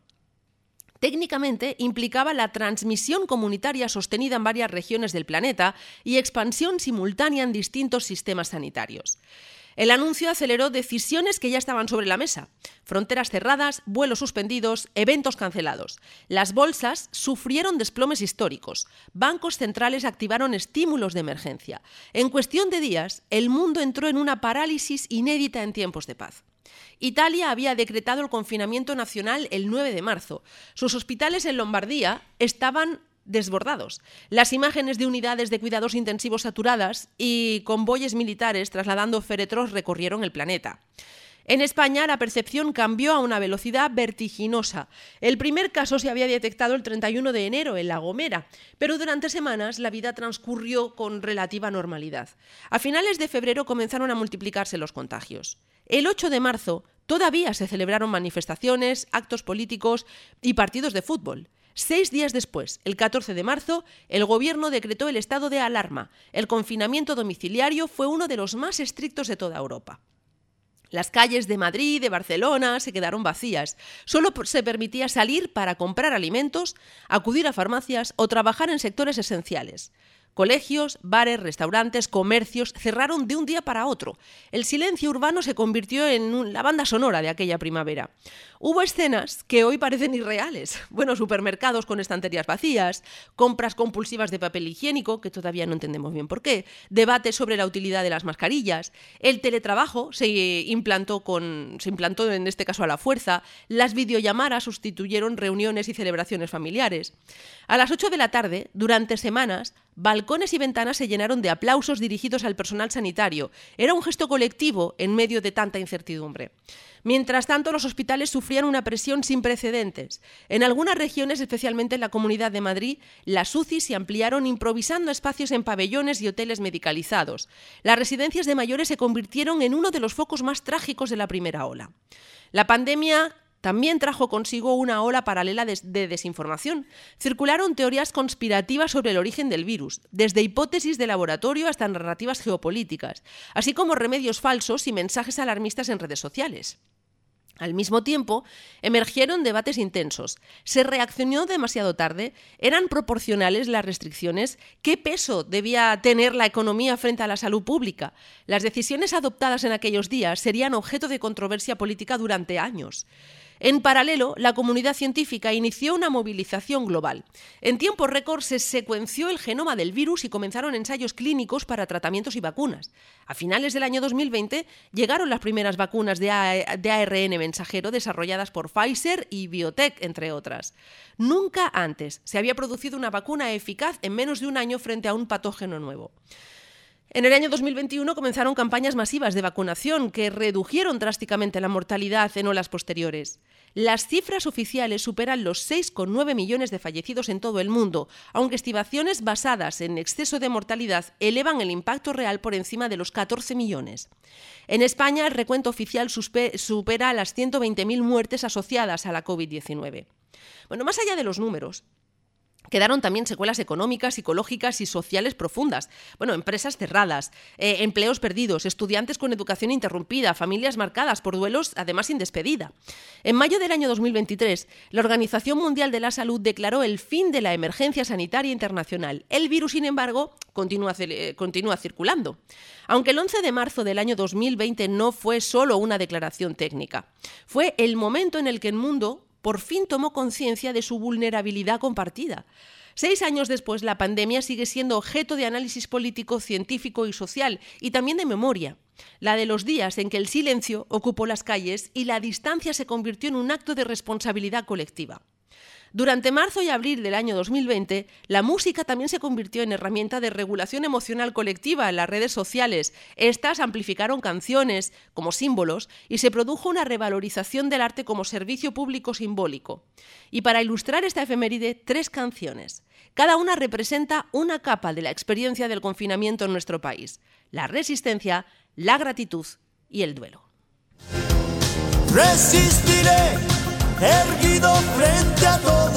Técnicamente implicaba la transmisión comunitaria sostenida en varias regiones del planeta y expansión simultánea en distintos sistemas sanitarios. El anuncio aceleró decisiones que ya estaban sobre la mesa. Fronteras cerradas, vuelos suspendidos, eventos cancelados. Las bolsas sufrieron desplomes históricos. Bancos centrales activaron estímulos de emergencia. En cuestión de días, el mundo entró en una parálisis inédita en tiempos de paz. Italia había decretado el confinamiento nacional el nueve de marzo. Sus hospitales en Lombardía estaban desbordados. Las imágenes de unidades de cuidados intensivos saturadas y convoyes militares trasladando féretros recorrieron el planeta. En España la percepción cambió a una velocidad vertiginosa. El primer caso se había detectado el treinta y uno de enero en La Gomera, pero durante semanas la vida transcurrió con relativa normalidad. A finales de febrero comenzaron a multiplicarse los contagios. El ocho de marzo todavía se celebraron manifestaciones, actos políticos y partidos de fútbol. Seis días después, el catorce de marzo, el gobierno decretó el estado de alarma. El confinamiento domiciliario fue uno de los más estrictos de toda Europa. Las calles de Madrid y de Barcelona se quedaron vacías. Solo se permitía salir para comprar alimentos, acudir a farmacias o trabajar en sectores esenciales. Colegios, bares, restaurantes, comercios cerraron de un día para otro. El silencio urbano se convirtió en la banda sonora de aquella primavera. Hubo escenas que hoy parecen irreales. Bueno, supermercados con estanterías vacías, compras compulsivas de papel higiénico, que todavía no entendemos bien por qué, debates sobre la utilidad de las mascarillas, el teletrabajo se implantó, con, se implantó en este caso a la fuerza, las videollamadas sustituyeron reuniones y celebraciones familiares. A las ocho de la tarde, durante semanas, balcones y ventanas se llenaron de aplausos dirigidos al personal sanitario. Era un gesto colectivo en medio de tanta incertidumbre. Mientras tanto, los hospitales sufrían una presión sin precedentes. En algunas regiones, especialmente en la Comunidad de Madrid, las U C I se ampliaron improvisando espacios en pabellones y hoteles medicalizados. Las residencias de mayores se convirtieron en uno de los focos más trágicos de la primera ola. La pandemia también trajo consigo una ola paralela de, de desinformación. Circularon teorías conspirativas sobre el origen del virus, desde hipótesis de laboratorio hasta narrativas geopolíticas, así como remedios falsos y mensajes alarmistas en redes sociales. Al mismo tiempo, emergieron debates intensos. ¿Se reaccionó demasiado tarde? ¿Eran proporcionales las restricciones? ¿Qué peso debía tener la economía frente a la salud pública? Las decisiones adoptadas en aquellos días serían objeto de controversia política durante años. En paralelo, la comunidad científica inició una movilización global. En tiempo récord se secuenció el genoma del virus y comenzaron ensayos clínicos para tratamientos y vacunas. A finales del año dos mil veinte llegaron las primeras vacunas de A R N mensajero desarrolladas por Pfizer y BioNTech, entre otras. Nunca antes se había producido una vacuna eficaz en menos de un año frente a un patógeno nuevo. En el año dos mil veintiuno comenzaron campañas masivas de vacunación que redujeron drásticamente la mortalidad en olas posteriores. Las cifras oficiales superan los seis coma nueve millones de fallecidos en todo el mundo, aunque estimaciones basadas en exceso de mortalidad elevan el impacto real por encima de los catorce millones. En España, el recuento oficial supera las ciento veinte mil muertes asociadas a la COVID diecinueve. Bueno, más allá de los números, quedaron también secuelas económicas, psicológicas y sociales profundas. Bueno, empresas cerradas, eh, empleos perdidos, estudiantes con educación interrumpida, familias marcadas por duelos, además sin despedida. En mayo del año dos mil veintitrés, la Organización Mundial de la Salud declaró el fin de la emergencia sanitaria internacional. El virus, sin embargo, continúa, eh, continúa circulando. Aunque el once de marzo del año dos mil veinte no fue solo una declaración técnica, fue el momento en el que el mundo por fin tomó conciencia de su vulnerabilidad compartida. Seis años después, la pandemia sigue siendo objeto de análisis político, científico y social, y también de memoria. La de los días en que el silencio ocupó las calles y la distancia se convirtió en un acto de responsabilidad colectiva. Durante marzo y abril del año dos mil veinte, la música también se convirtió en herramienta de regulación emocional colectiva en las redes sociales. Estas amplificaron canciones como símbolos y se produjo una revalorización del arte como servicio público simbólico. Y para ilustrar esta efeméride, tres canciones. Cada una representa una capa de la experiencia del confinamiento en nuestro país: la resistencia, la gratitud y el duelo. Resistiré, erguido frente a todo,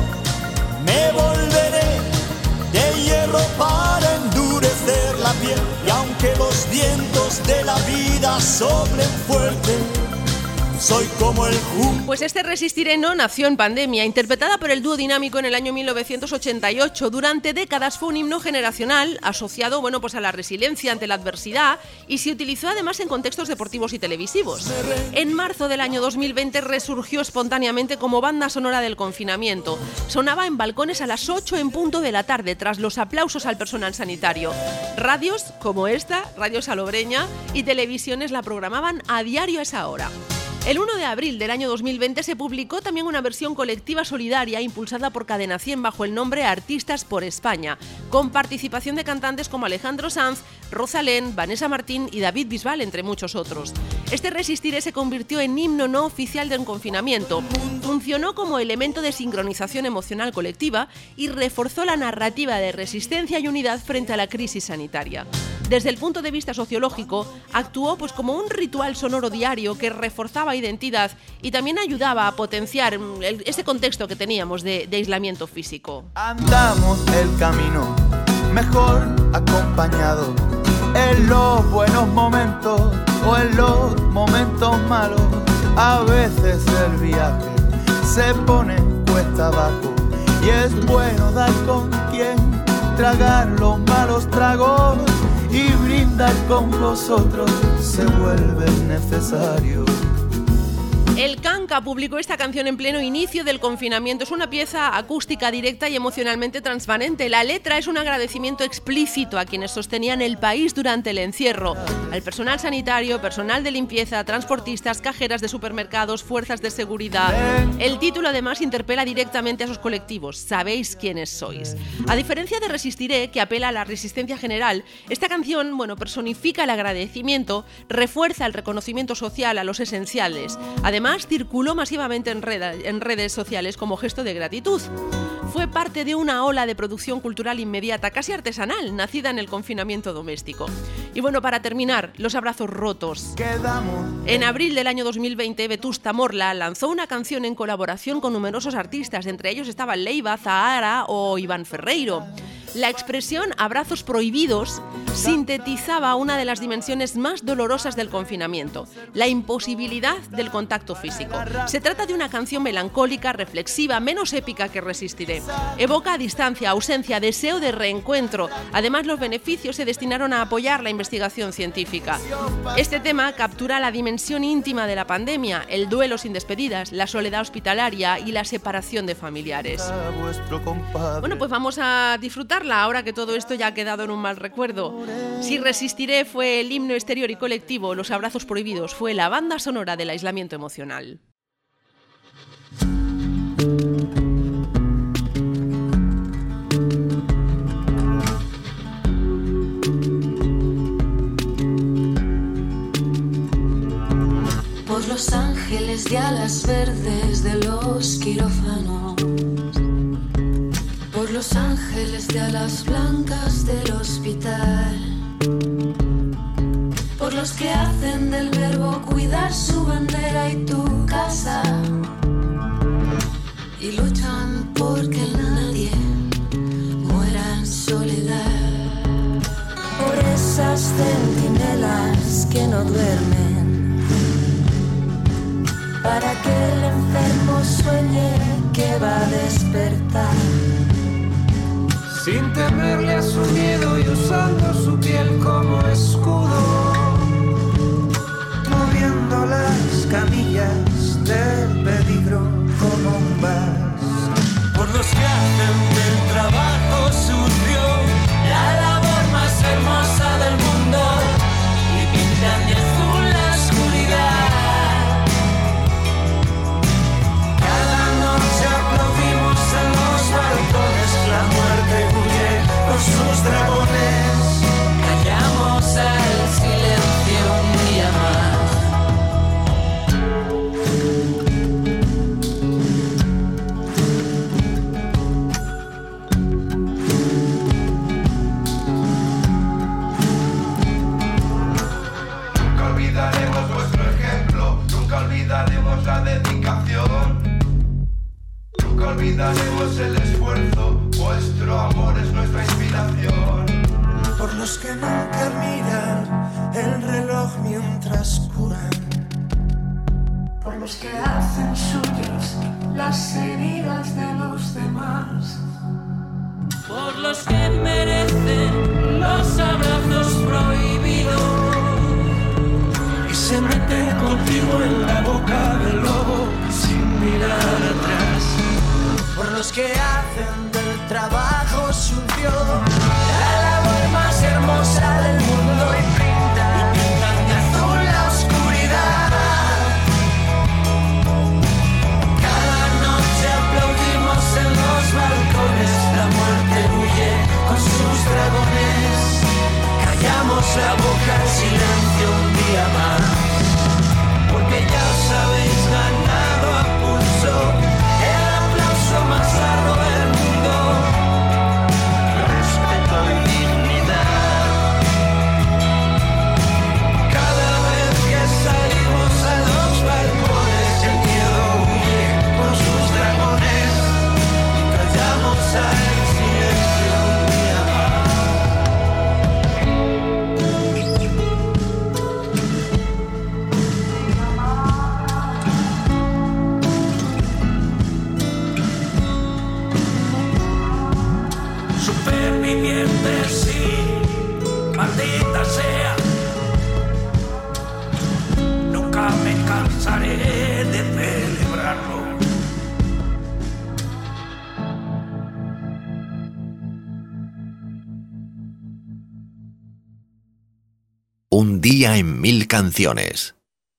me volveré de hierro para endurecer la piel, y aunque los vientos de la vida soplen fuerte, soy como el júbilo. Pues este Resistiré no nació en pandemia, interpretada por el dúo dinámico en el año mil novecientos ochenta y ocho. Durante décadas fue un himno generacional asociado, bueno, pues a la resiliencia ante la adversidad, y se utilizó además en contextos deportivos y televisivos. En marzo del año dos mil veinte resurgió espontáneamente como banda sonora del confinamiento. Sonaba en balcones a las ocho en punto de la tarde, tras los aplausos al personal sanitario. Radios como esta, Radio Salobreña, y televisiones la programaban a diario a esa hora. El uno de abril del año dos mil veinte se publicó también una versión colectiva solidaria impulsada por Cadena cien bajo el nombre Artistas por España, con participación de cantantes como Alejandro Sanz, Rosalén, Vanessa Martín y David Bisbal, entre muchos otros. Este Resistiré se convirtió en himno no oficial del confinamiento, funcionó como elemento de sincronización emocional colectiva y reforzó la narrativa de resistencia y unidad frente a la crisis sanitaria. Desde el punto de vista sociológico, actuó pues como un ritual sonoro diario que reforzaba identidad y también ayudaba a potenciar el, ese contexto que teníamos de, de aislamiento físico. Andamos el camino mejor acompañado, en los buenos momentos o en los momentos malos. A veces el viaje se pone cuesta abajo y es bueno dar con quien tragar los malos tragos, y brindar con vosotros se vuelve necesario. El Canca publicó esta canción en pleno inicio del confinamiento. Es una pieza acústica directa y emocionalmente transparente. La letra es un agradecimiento explícito a quienes sostenían el país durante el encierro: al personal sanitario, personal de limpieza, transportistas, cajeras de supermercados, fuerzas de seguridad. El título además interpela directamente a esos colectivos: sabéis quiénes sois. A diferencia de Resistiré, que apela a la resistencia general, esta canción, bueno, personifica el agradecimiento, refuerza el reconocimiento social a los esenciales. Además, Además, circuló masivamente en, red, en redes sociales como gesto de gratitud. Fue parte de una ola de producción cultural inmediata, casi artesanal, nacida en el confinamiento doméstico. Y bueno, para terminar, los abrazos rotos. En abril del año dos mil veinte, Vetusta Morla lanzó una canción en colaboración con numerosos artistas, entre ellos estaban Leiva, Zahara o Iván Ferreiro. La expresión abrazos prohibidos sintetizaba una de las dimensiones más dolorosas del confinamiento: la imposibilidad del contacto físico. Se trata de una canción melancólica, reflexiva, menos épica que Resistiré. Evoca distancia, ausencia, deseo de reencuentro. Además, los beneficios se destinaron a apoyar la investigación científica. Este tema captura la dimensión íntima de la pandemia: el duelo sin despedidas, la soledad hospitalaria y la separación de familiares. Bueno, pues vamos a disfrutar ahora que todo esto ya ha quedado en un mal recuerdo. Si Resistiré fue el himno exterior y colectivo, Los abrazos prohibidos fue la banda sonora del aislamiento emocional. Por los ángeles de alas verdes de los quirófanos, por los ángeles de alas blancas del hospital, por los que hacen del verbo cuidar su bandera y tu casa, y luchan porque nadie muera en soledad. Por esas centinelas que no duermen, para que el enfermo sueñe que va a despertar, sin temerle a su miedo y usando su piel como escudo, moviendo las camillas del peligro como un vas. Por los que hacen del trabajo sucio la labor más hermosa del mundo y pintan de azul la oscuridad. Cada noche aplaudimos olvidaremos el esfuerzo, vuestro amor es nuestra inspiración. Por los que nunca miran el reloj mientras curan, por los que hacen suyas las heridas de los demás, por los que merecen los abrazos prohibidos y se meten contigo en la boca del lobo sin mirar atrás, por los que hacen del trabajo sucio la labor más hermosa del mundo y pintan, y pintan de azul la oscuridad. Cada noche aplaudimos en los balcones, la muerte huye con sus dragones, callamos la boca en silencio un día más, porque ya os habéis ganado a pulso el aplauso más largo del mundo, respeto y dignidad. Cada vez que salimos a los balcones el miedo huye con sus dragones y callamos al silencio un día más. Supervivientes, sí, maldita sea. Nunca me cansaré de celebrarlo. Un día en mil canciones.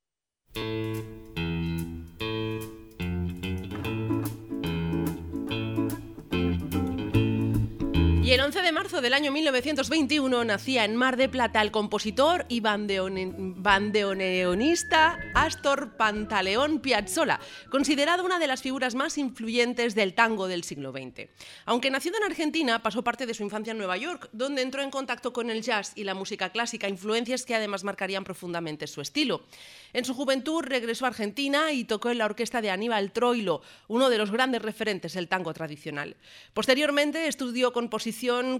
Y el once de marzo del año mil novecientos veintiuno nacía en Mar de Plata el compositor y bandeone- bandoneonista Astor Pantaleón Piazzolla, considerado una de las figuras más influyentes del tango del siglo veinte. Aunque nacido en Argentina, pasó parte de su infancia en Nueva York, donde entró en contacto con el jazz y la música clásica, influencias que además marcarían profundamente su estilo. En su juventud regresó a Argentina y tocó en la orquesta de Aníbal Troilo, uno de los grandes referentes del tango tradicional. Posteriormente estudió composición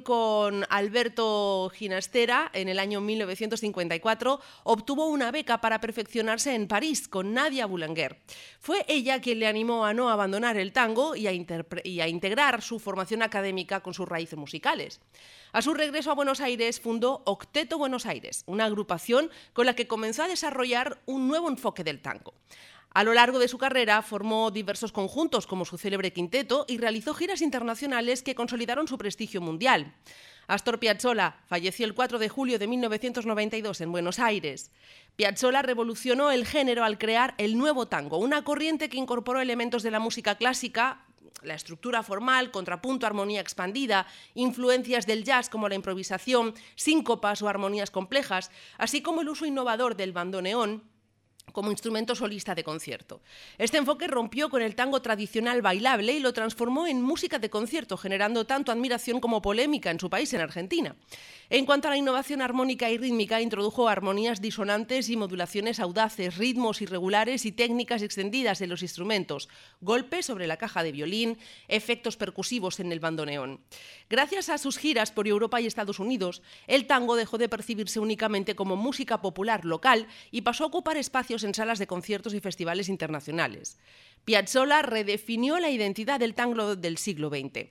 con Alberto Ginastera en el año mil novecientos cincuenta y cuatro, obtuvo una beca para perfeccionarse en París con Nadia Boulanger. Fue ella quien le animó a no abandonar el tango y a, interpre- y a integrar su formación académica con sus raíces musicales. A su regreso a Buenos Aires fundó Octeto Buenos Aires, una agrupación con la que comenzó a desarrollar un nuevo enfoque del tango. A lo largo de su carrera formó diversos conjuntos como su célebre quinteto y realizó giras internacionales que consolidaron su prestigio mundial. Astor Piazzolla falleció el cuatro de julio de mil novecientos noventa y dos en Buenos Aires. Piazzolla revolucionó el género al crear el nuevo tango, una corriente que incorporó elementos de la música clásica, la estructura formal, contrapunto, armonía expandida, influencias del jazz como la improvisación, síncopas o armonías complejas, así como el uso innovador del bandoneón como instrumento solista de concierto. Este enfoque rompió con el tango tradicional bailable y lo transformó en música de concierto, generando tanto admiración como polémica en su país, en Argentina. En cuanto a la innovación armónica y rítmica, introdujo armonías disonantes y modulaciones audaces, ritmos irregulares y técnicas extendidas en los instrumentos, golpes sobre la caja de violín, efectos percusivos en el bandoneón. Gracias a sus giras por Europa y Estados Unidos, el tango dejó de percibirse únicamente como música popular local y pasó a ocupar espacios en salas de conciertos y festivales internacionales. Piazzolla redefinió la identidad del tango del siglo veinte.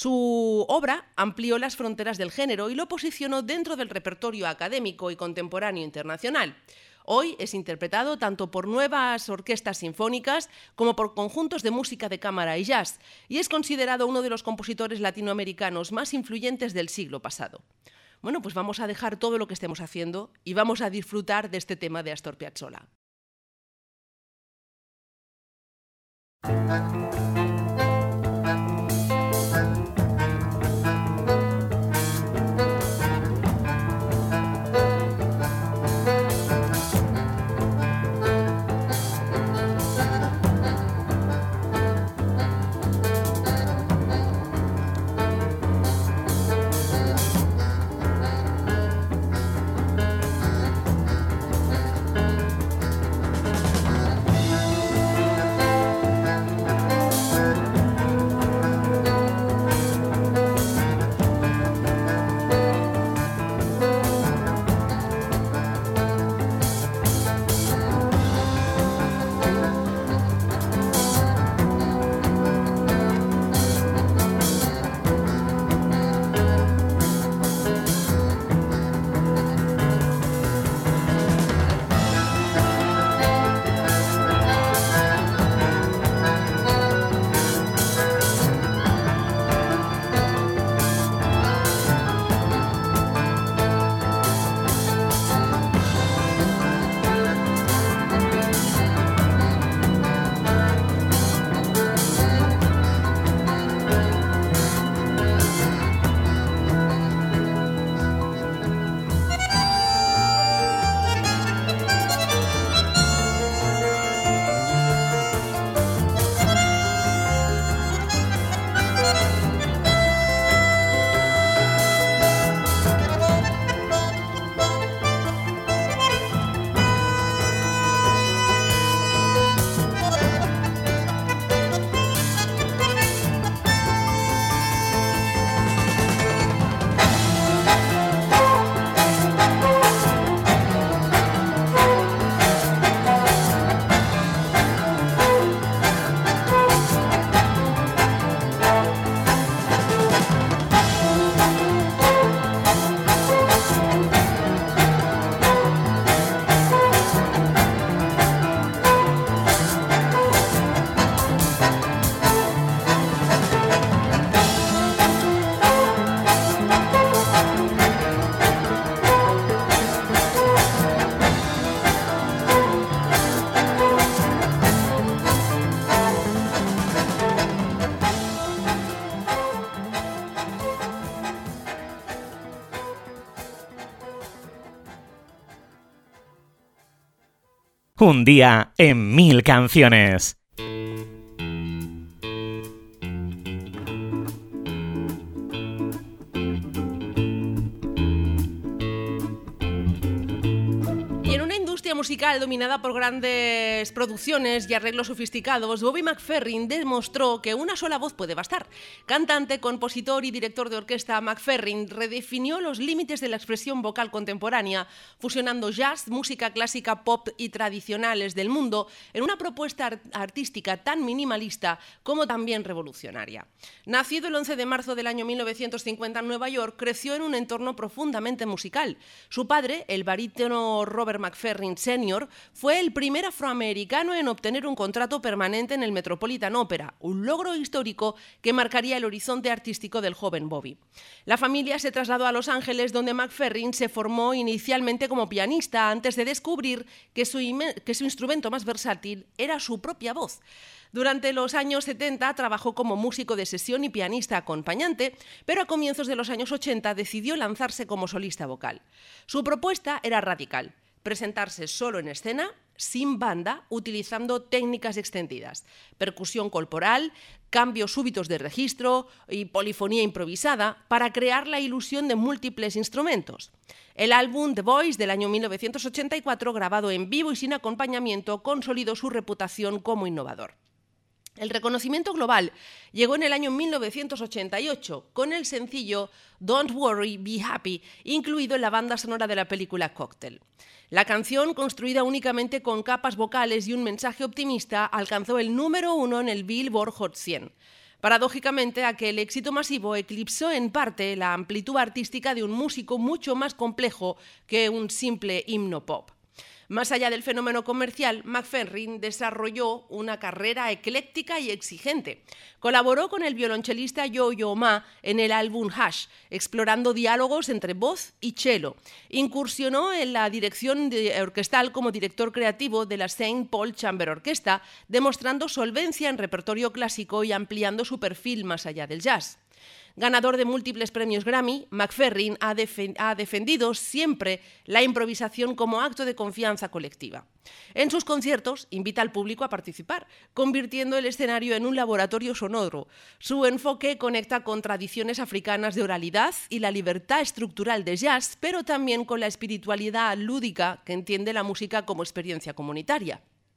Su obra amplió las fronteras del género y lo posicionó dentro del repertorio académico y contemporáneo internacional. Hoy es interpretado tanto por nuevas orquestas sinfónicas como por conjuntos de música de cámara y jazz, y es considerado uno de los compositores latinoamericanos más influyentes del siglo pasado. Bueno, pues vamos a dejar todo lo que estemos haciendo y vamos a disfrutar de este tema de Astor Piazzolla. Thank Un día en mil canciones. Musical dominada por grandes producciones y arreglos sofisticados, Bobby McFerrin demostró que una sola voz puede bastar. Cantante, compositor y director de orquesta, McFerrin redefinió los límites de la expresión vocal contemporánea, fusionando jazz, música clásica, pop y tradicionales del mundo en una propuesta art- artística tan minimalista como también revolucionaria. Nacido el once de marzo del año mil novecientos cincuenta en Nueva York, creció en un entorno profundamente musical. Su padre, el barítono Robert McFerrin Senior, fue el primer afroamericano en obtener un contrato permanente en el Metropolitan Opera, un logro histórico que marcaría el horizonte artístico del joven Bobby. La familia se trasladó a Los Ángeles, donde McFerrin se formó inicialmente como pianista antes de descubrir que su, que su instrumento más versátil era su propia voz. Durante los años setenta trabajó como músico de sesión y pianista acompañante, pero a comienzos de los años ochenta decidió lanzarse como solista vocal. Su propuesta era radical: presentarse solo en escena, sin banda, utilizando técnicas extendidas, percusión corporal, cambios súbitos de registro y polifonía improvisada para crear la ilusión de múltiples instrumentos. El álbum The Voice del año mil novecientos ochenta y cuatro, grabado en vivo y sin acompañamiento, consolidó su reputación como innovador. El reconocimiento global llegó en el año mil novecientos ochenta y ocho con el sencillo Don't Worry, Be Happy, incluido en la banda sonora de la película Cocktail. La canción, construida únicamente con capas vocales y un mensaje optimista, alcanzó el número uno en el Billboard Hot cien. Paradójicamente, aquel éxito masivo eclipsó en parte la amplitud artística de un músico mucho más complejo que un simple himno pop. Más allá del fenómeno comercial, McFerrin desarrolló una carrera ecléctica y exigente. Colaboró con el violonchelista Yo-Yo Ma en el álbum Hush, explorando diálogos entre voz y cello. Incursionó en la dirección de orquestal como director creativo de la Saint Paul Chamber Orchestra, demostrando solvencia en repertorio clásico y ampliando su perfil más allá del jazz. Ganador de múltiples premios Grammy, McFerrin ha, defen- ha defendido siempre la improvisación como acto de confianza colectiva. En sus conciertos invita al público a participar, convirtiendo el escenario en un laboratorio sonoro. Su enfoque conecta con tradiciones africanas de oralidad y la libertad estructural de jazz, pero también con la espiritualidad lúdica que entiende la música como experiencia comunitaria.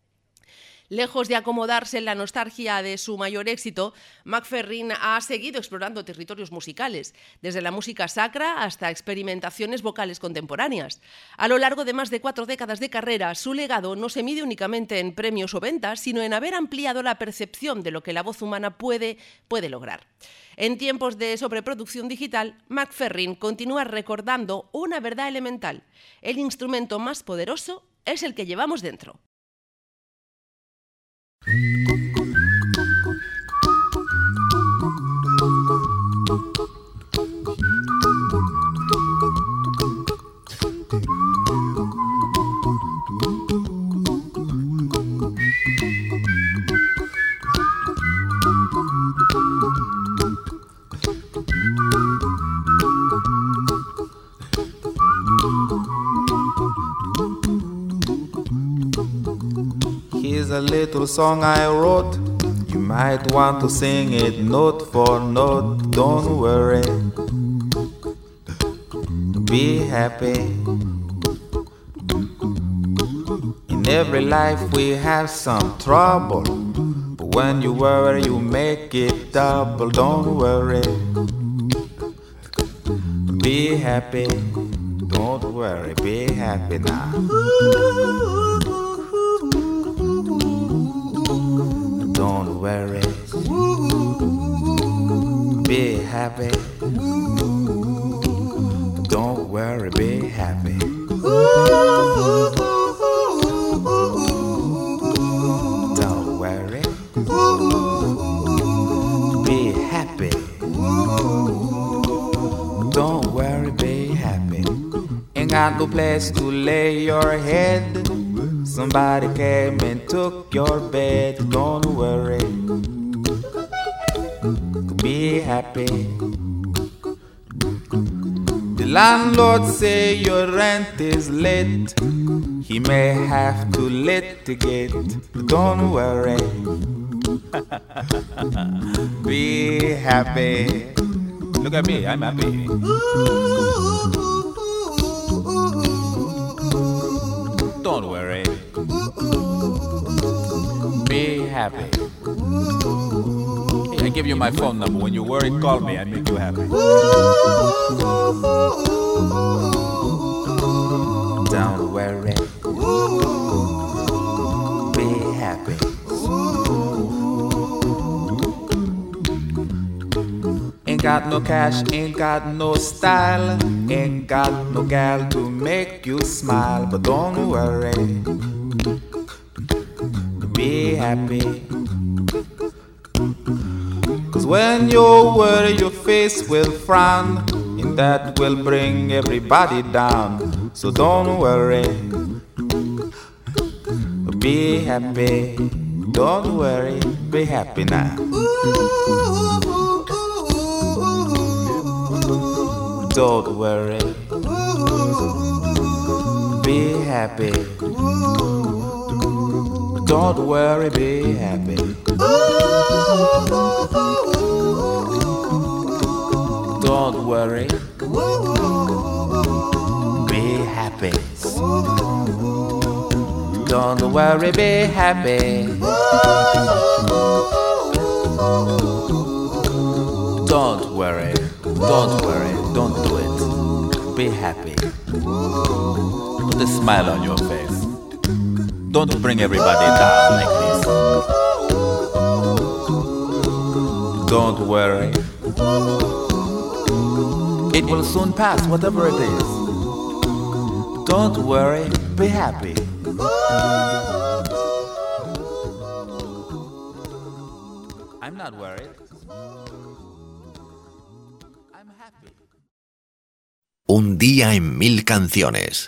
Lejos de acomodarse en la nostalgia de su mayor éxito, McFerrin ha seguido explorando territorios musicales, desde la música sacra hasta experimentaciones vocales contemporáneas. A lo largo de más de cuatro décadas de carrera, su legado no se mide únicamente en premios o ventas, sino en haber ampliado la percepción de lo que la voz humana puede, puede lograr. En tiempos de sobreproducción digital, McFerrin continúa recordando una verdad elemental: el instrumento más poderoso es el que llevamos dentro. Here's a little song I wrote. You might want to sing it note for note. Don't worry, be happy. In every life we have some trouble, but when you worry you make it double. Don't worry, be happy. Don't worry, be happy now. Don't worry, be happy. Don't worry, be happy. Don't worry, be happy. Don't worry, be happy. Ain't got no place to lay your head. Somebody came and took your bed. Don't worry, be happy. The landlord say your rent is late. He may have to litigate, but don't worry. Be happy. Look at me, I'm happy. Don't worry. Be happy. Hey, I give you my phone number. When you're worried, call me. I make you happy. Don't worry. Be happy. Ain't got no cash, ain't got no style, ain't got no gal to make you smile, but don't worry. Be happy. Cause when you worry, your face will frown, and that will bring everybody down. So don't worry. Be happy. Don't worry. Be happy now. Don't worry. Be happy. Don't worry, be happy. Don't worry. Be happy. Don't worry, be happy. Don't worry. Don't worry. Don't do it. Be happy. Put a smile on your face. Don't bring everybody down like this. Don't worry. It will soon pass, whatever it is. Don't worry, be happy. I'm not worried. I'm happy. Un día en mil canciones.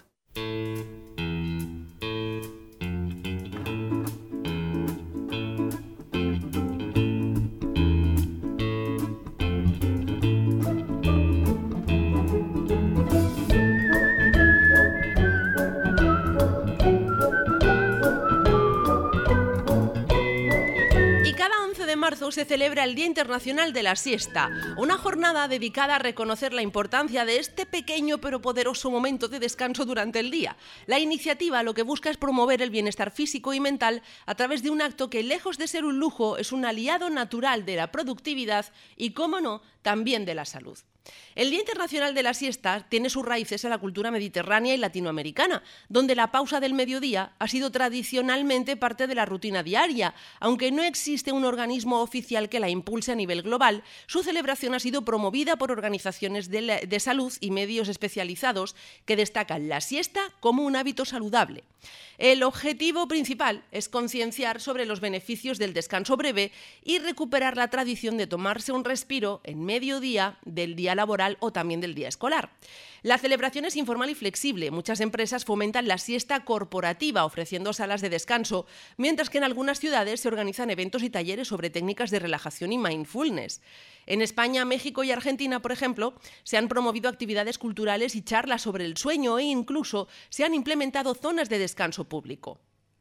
Se celebra el Día Internacional de la Siesta, una jornada dedicada a reconocer la importancia de este pequeño pero poderoso momento de descanso durante el día. La iniciativa lo que busca es promover el bienestar físico y mental a través de un acto que, lejos de ser un lujo, es un aliado natural de la productividad y, cómo no, también de la salud. El Día Internacional de la Siesta tiene sus raíces en la cultura mediterránea y latinoamericana, donde la pausa del mediodía ha sido tradicionalmente parte de la rutina diaria. Aunque no existe un organismo oficial que la impulse a nivel global, su celebración ha sido promovida por organizaciones de, la, de salud y medios especializados que destacan la siesta como un hábito saludable. El objetivo principal es concienciar sobre los beneficios del descanso breve y recuperar la tradición de tomarse un respiro en mediodía del día laboral o también del día escolar. La celebración es informal y flexible. Muchas empresas fomentan la siesta corporativa ofreciendo salas de descanso, mientras que en algunas ciudades se organizan eventos y talleres sobre técnicas de relajación y mindfulness. En España, México y Argentina, por ejemplo, se han promovido actividades culturales y charlas sobre el sueño e incluso se han implementado zonas de descanso público.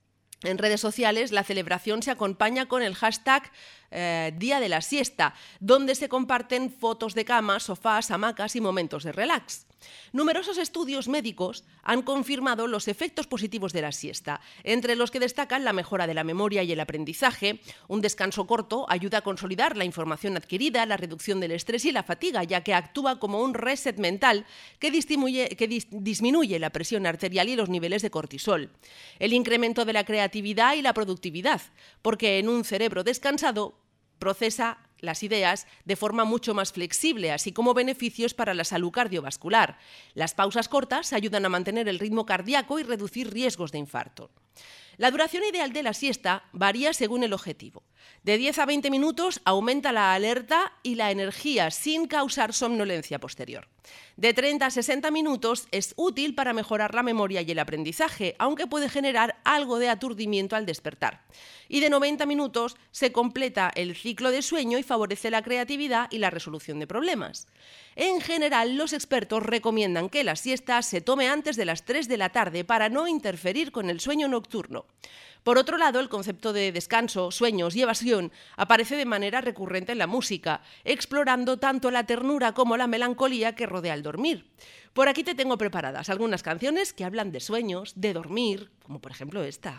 En redes sociales, la celebración se acompaña con el hashtag eh, Día de la Siesta, donde se comparten fotos de camas, sofás, hamacas y momentos de relax. Numerosos estudios médicos han confirmado los efectos positivos de la siesta, entre los que destacan la mejora de la memoria y el aprendizaje. Un descanso corto ayuda a consolidar la información adquirida, la reducción del estrés y la fatiga, ya que actúa como un reset mental que disminuye, que dis- disminuye la presión arterial y los niveles de cortisol. El incremento de la creatividad y la productividad, porque en un cerebro descansado procesa las ideas de forma mucho más flexible, así como beneficios para la salud cardiovascular. Las pausas cortas ayudan a mantener el ritmo cardíaco y reducir riesgos de infarto. La duración ideal de la siesta varía según el objetivo. De diez a veinte minutos aumenta la alerta y la energía sin causar somnolencia posterior. De treinta a sesenta minutos es útil para mejorar la memoria y el aprendizaje, aunque puede generar algo de aturdimiento al despertar. Y de noventa minutos se completa el ciclo de sueño y favorece la creatividad y la resolución de problemas. En general, los expertos recomiendan que la siesta se tome antes de las tres de la tarde para no interferir con el sueño nocturno. Por otro lado, el concepto de descanso, sueños y evasión aparece de manera recurrente en la música, explorando tanto la ternura como la melancolía que rodea el dormir. Por aquí te tengo preparadas algunas canciones que hablan de sueños, de dormir, como por ejemplo esta.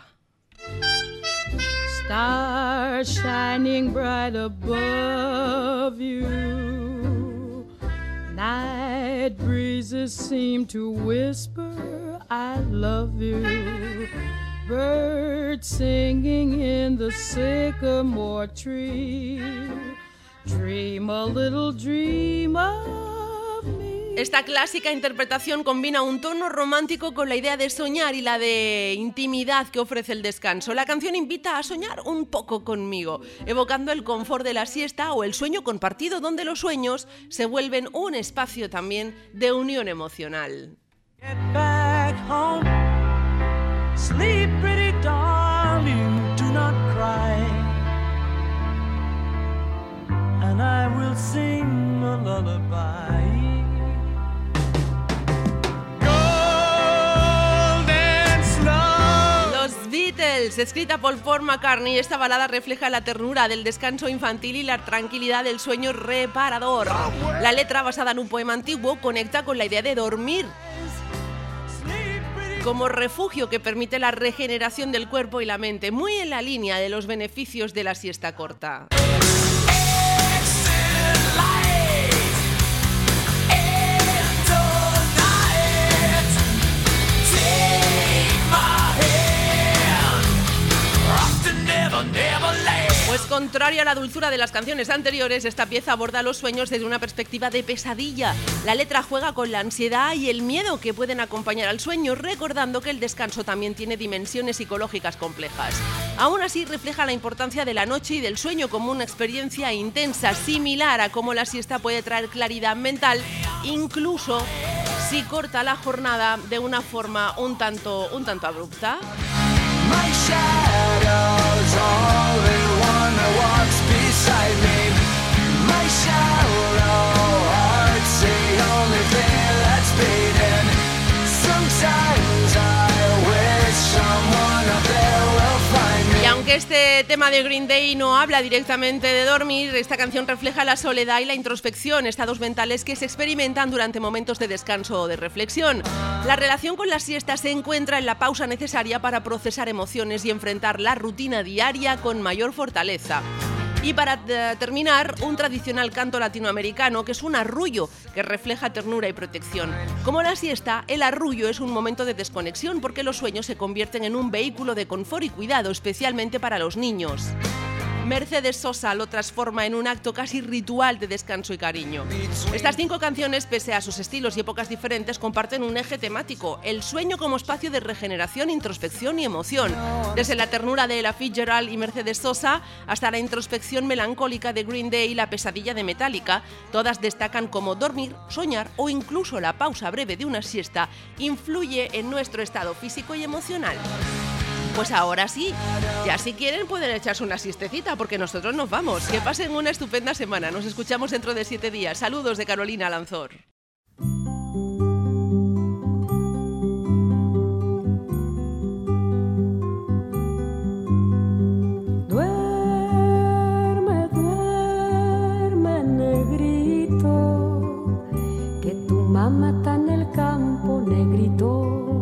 Stars shining bright above you. Night breezes seem to whisper, I love you. Birds singing in the sycamore tree. Dream a little dream of me. Esta clásica interpretación combina un tono romántico con la idea de soñar y la de intimidad que ofrece el descanso. La canción invita a soñar un poco conmigo, evocando el confort de la siesta o el sueño compartido, donde los sueños se vuelven un espacio también de unión emocional. Get back home. Sleep, pretty darling, do not cry. And I will sing a lullaby. Golden Slow. Los Beatles, escrita por Paul McCartney, esta balada refleja la ternura del descanso infantil y la tranquilidad del sueño reparador. La letra, basada en un poema antiguo, conecta con la idea de dormir como refugio que permite la regeneración del cuerpo y la mente, muy en la línea de los beneficios de la siesta corta. Pues contrario a la dulzura de las canciones anteriores, esta pieza aborda los sueños desde una perspectiva de pesadilla. La letra juega con la ansiedad y el miedo que pueden acompañar al sueño, recordando que el descanso también tiene dimensiones psicológicas complejas. Aún así, refleja la importancia de la noche y del sueño como una experiencia intensa, similar a cómo la siesta puede traer claridad mental, incluso si corta la jornada de una forma un tanto, un tanto abrupta. My shadow's only one that walks beside me. My shallow heart's the only thing that's beating. Sometimes I wish someone up there will find me. Y aunque este tema de Green Day no habla directamente de dormir, esta canción refleja la soledad y la introspección, estados mentales que se experimentan durante momentos de descanso o de reflexión. La relación con la siesta se encuentra en la pausa necesaria para procesar emociones y enfrentar la rutina diaria con mayor fortaleza. Y para eh, terminar, un tradicional canto latinoamericano que es un arrullo que refleja ternura y protección. Como la siesta, el arrullo es un momento de desconexión porque los sueños se convierten en un vehículo de confort y cuidado, especialmente para los niños. Mercedes Sosa lo transforma en un acto casi ritual de descanso y cariño. Estas cinco canciones, pese a sus estilos y épocas diferentes, comparten un eje temático: el sueño como espacio de regeneración, introspección y emoción. Desde la ternura de Ella Fitzgerald y Mercedes Sosa hasta la introspección melancólica de Green Day y la pesadilla de Metallica, todas destacan cómo dormir, soñar o incluso la pausa breve de una siesta influye en nuestro estado físico y emocional. Pues ahora sí, ya si quieren pueden echarse una siestecita porque nosotros nos vamos. Que pasen una estupenda semana. Nos escuchamos dentro de siete días. Saludos de Carolina Lanzor. Duerme, duerme, negrito, que tu mamá está en el campo, negrito.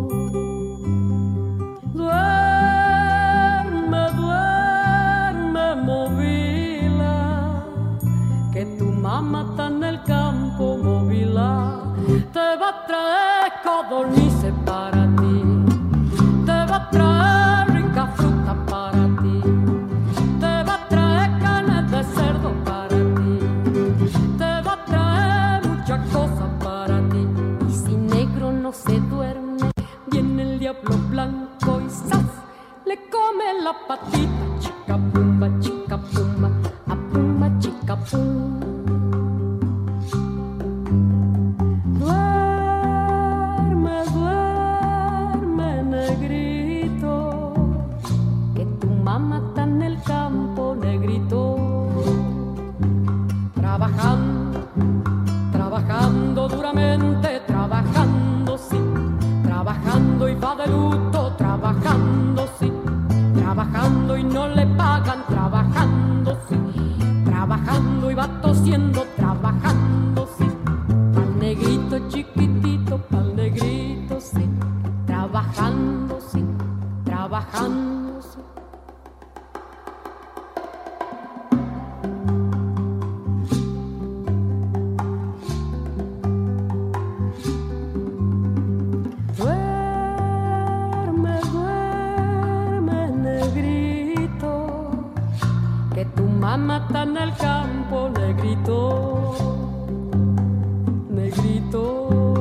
Mamá está en el campo, móvila, te va a traer codornices para ti, te va a traer rica fruta para ti, te va a traer carne de cerdo para ti, te va a traer muchas cosas para ti. Y si negro no se duerme, viene el diablo blanco y ¡zas! pum. Duerme, duerme, negrito, que tu mamá está en el campo, negrito, trabajando, trabajando duramente, trabajando, sí, trabajando y va de luto, trabajando, sí, trabajando y no le pagan, trabajando, sí, trabajando y va tosiendo, trabajando, sí, pa'l negrito chiquitito, pa'l negrito, sí, trabajando, sí, trabajando, sí. Duerme, duerme, negrito, que tu mamá está en el campo, negrito, negrito.